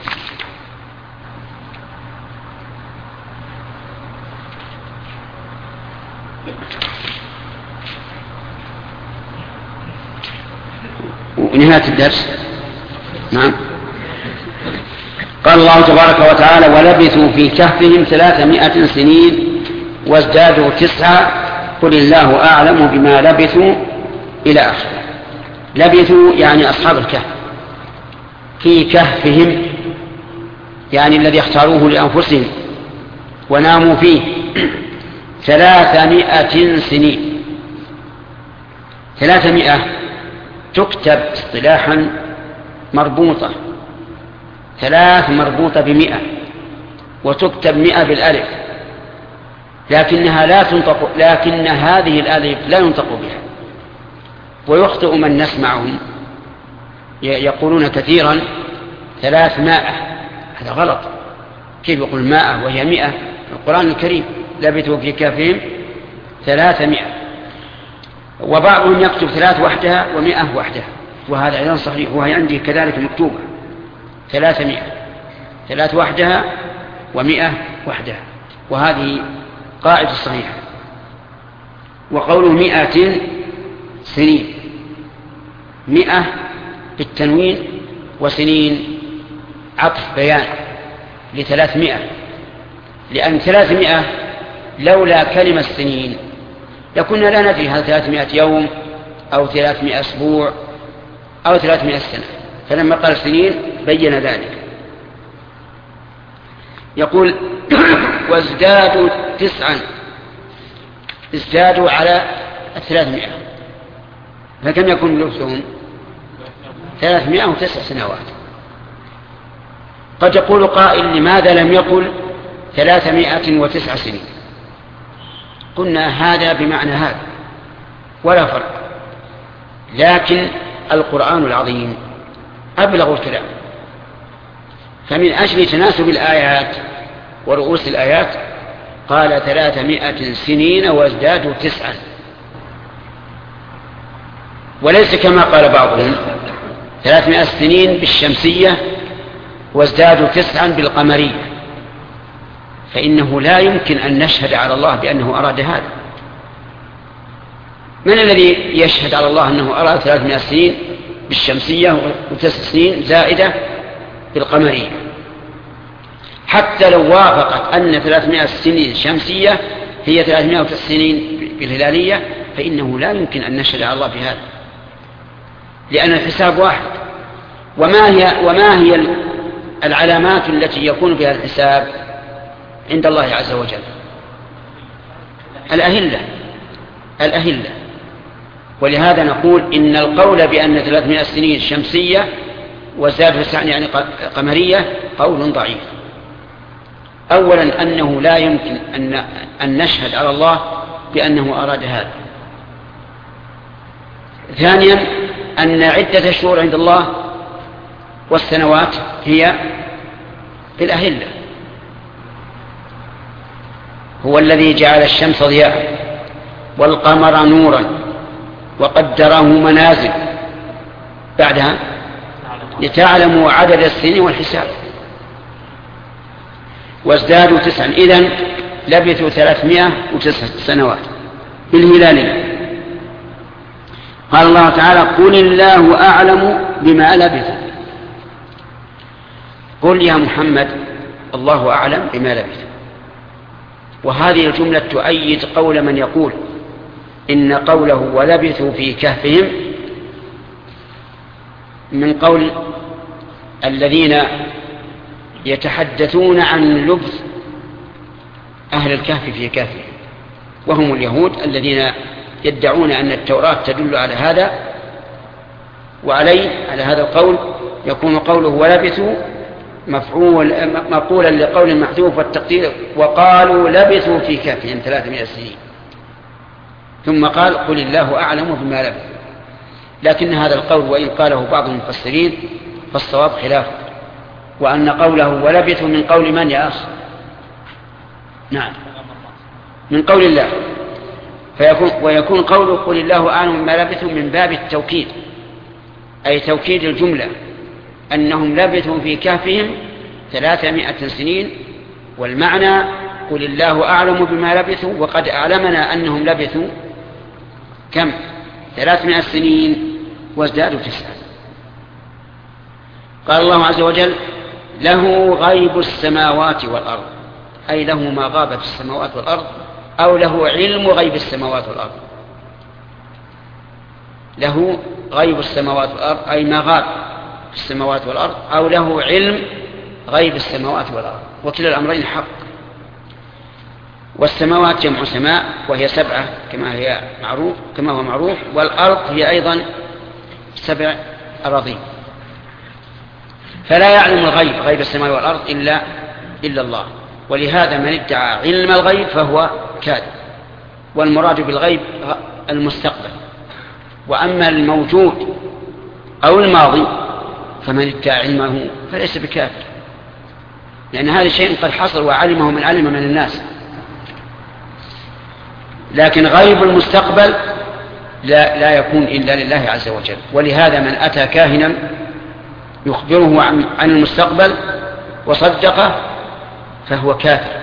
ونهاية الدرس. نعم. قال الله تبارك وتعالى: ولبثوا في كهفهم 300 سنين وازدادوا 9 قل الله أعلم بما لبثوا إلى آخره. لبثوا يعني أصحاب الكهف، في كهفهم يعني الذي اختاروه لأنفسهم وناموا فيه 300 سنين. 300 تكتب اصطلاحا مربوطة، 3 مربوطة ب100، وتكتب 100 بالألف، لكنها لا تنطق، لكن هذه الألف لا ينطق بها. ويخطئ من نسمعهم يقولون كثيرا 300، هذا غلط. كيف يقول 100 وهي 100؟ القرآن الكريم: لبثوا في كهفهم 300. وبعضهم يكتب 3 وحدها و100 وحدها، وهذا أيضا صحيح، وهي عندي كذلك مكتوبة 300، 3 وحدها و100 وحدها، وهذه قاعدة صحيحة. وقوله 100 سنين، 100 بالتنوين، وسنين عطف بيان ل300، لأن 300 لولا كلمة سنين لكنا لا ندري هل 300 يوم أو 300 أسبوع أو 300 سنة، فلما قال سنين بين ذلك. يقول: وازدادوا 9، ازدادوا على 300، فكم يكون لبثهم؟ 309 سنوات. قد يقول قائل: لماذا لم يقل 309 سنين؟ قلنا هذا بمعنى هذا ولا فرق، لكن القرآن العظيم أبلغ الكلام، فمن أجل تناسب الآيات ورؤوس الآيات قال 300 سنين وازدادوا 9، وليس كما قال بعضهم 300 سنين بالشمسية وازدادوا 9 بالقمرية، فإنه لا يمكن أن نشهد على الله بأنه أراد هذا. من الذي يشهد على الله أنه أراد 300 سنين بالشمسية و9 سنين زائدة بالقمرية؟ حتى لو وافقت أن 300 سنين شمسية هي 309 سنين بالهلالية، فإنه لا يمكن أن نشهد على الله بهذا، لأن الحساب واحد. وما هي العلامات التي يكون بها الحساب عند الله عز وجل؟ الأهلة. ولهذا نقول إن القول بأن 300 سنين شمسية وزاد 9 يعني قمرية قول ضعيف. أولا أنه لا يمكن أن نشهد على الله بأنه أراد هذا. ثانيا أن عدة الشهور عند الله والسنوات هي بالأهلة. هو الذي جعل الشمس ضياء والقمر نورا وقدره منازل بعدها لتعلموا عدد السنين والحساب. وازدادوا 9 إذن لبثوا 309 سنوات بالهلال. قال الله تعالى قل الله أعلم بما لبثوا. قل يا محمد الله أعلم بما لبثوا. وهذه الجملة تؤيد قول من يقول إن قوله ولبثوا في كهفهم من قول الذين يتحدثون عن لبث أهل الكهف في كهفهم، وهم اليهود الذين يدعون أن التوراة تدل على هذا، وعليه على هذا القول يكون قوله ولبثوا مقولا لقول محذوف والتقدير وقالوا لبثوا في كهفهم 300 سنين. ثم قال قل الله أعلم بما لبثوا. لكن هذا القول وإن قاله بعض المفسرين فالصواب خلافه، وأن قوله ولبثوا من قول من يا أخ؟ نعم من قول الله. ويكون قوله قل الله أعلم بما لبثوا من باب التوكيد، أي توكيد الجملة أنهم لبثوا في كهفهم 300 سنين. والمعنى قل الله أعلم بما لبثوا وقد أعلمنا أنهم لبثوا كم 300 سنين وازدادوا 9. قال الله عز وجل له غيب السماوات والأرض، أي له ما غاب في السماوات والأرض، أو له علم غيب السماوات والأرض. له غيب السماوات والأرض أي ما غاب في السماوات والأرض، أو له علم غيب السماوات والأرض، وكلا الأمرين حق. والسماوات جمع سماء وهي 7 كما هو معروف، والأرض هي أيضا 7 أراضين. فلا يعلم الغيب غيب السماء والأرض إلا الله، ولهذا من ادعى علم الغيب فهو كاذب. والمراد بالغيب المستقبل، وأما الموجود أو الماضي فمن ادعى علمه فليس بكافر، لأن هذا شيء قد حصل وعلمه من علم من الناس. لكن غيب المستقبل لا يكون إلا لله عز وجل. ولهذا من أتى كاهنا يخبره عن المستقبل وصدقه فهو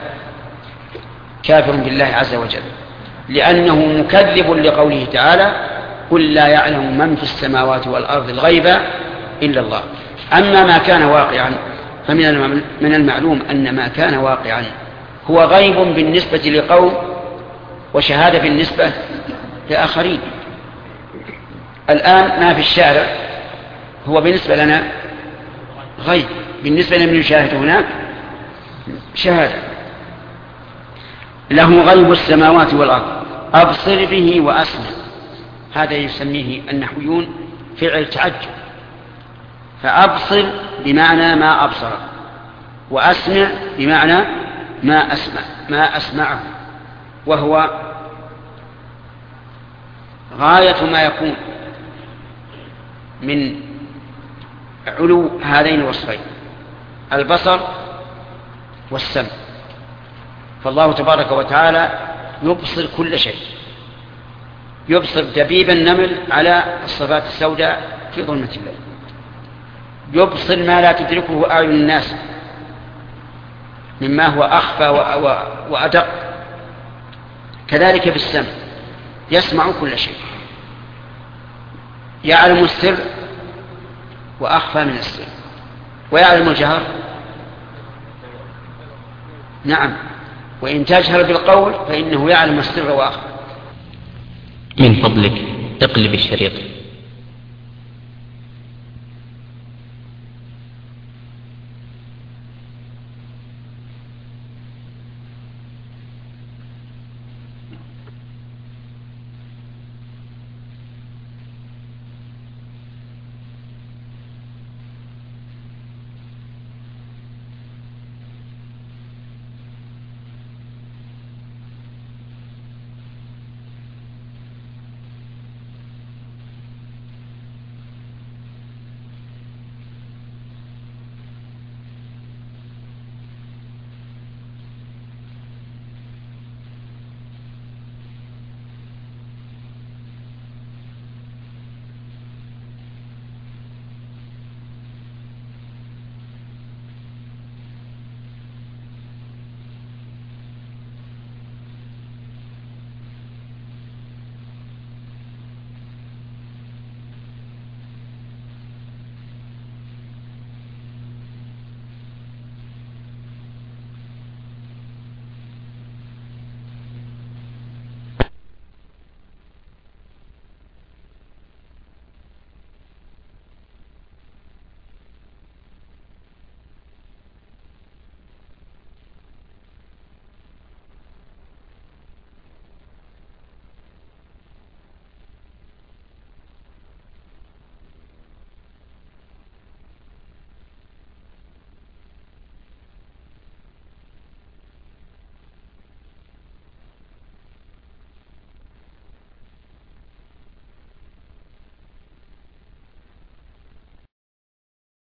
كافر بالله عز وجل، لأنه مكذب لقوله تعالى قل لا يعلم من في السماوات والأرض الغيب إلا الله. أما ما كان واقعا فمن المعلوم أن ما كان واقعا هو غيب بالنسبة لقوم وشهادة بالنسبة لآخرين. الآن ما في الشارع هو بالنسبة لنا غيب، بالنسبة لمن يشاهد هناك شهادة. له غيب السماوات والأرض أبصر به وأسمع. هذا يسميه النحويون فعل تعجب، فأبصر بمعنى ما أبصر، وأسمع بمعنى ما أسمعه، وهو غاية ما يكون من علو هذين الوصفين البصر والسمع. فالله تبارك وتعالى يبصر كل شيء، يبصر دبيب النمل على الصفات السوداء في ظلمة الليل، يبصر ما لا تدركه أعين الناس مما هو أخفى وأدق. كذلك بالسمع يسمع كل شيء، يعلم السر وأخفى من السر، ويعلم الجهر. نعم، وإن تجهر بالقول فإنه يعلم السر وأخفى. من فضلك اقلب الشريط.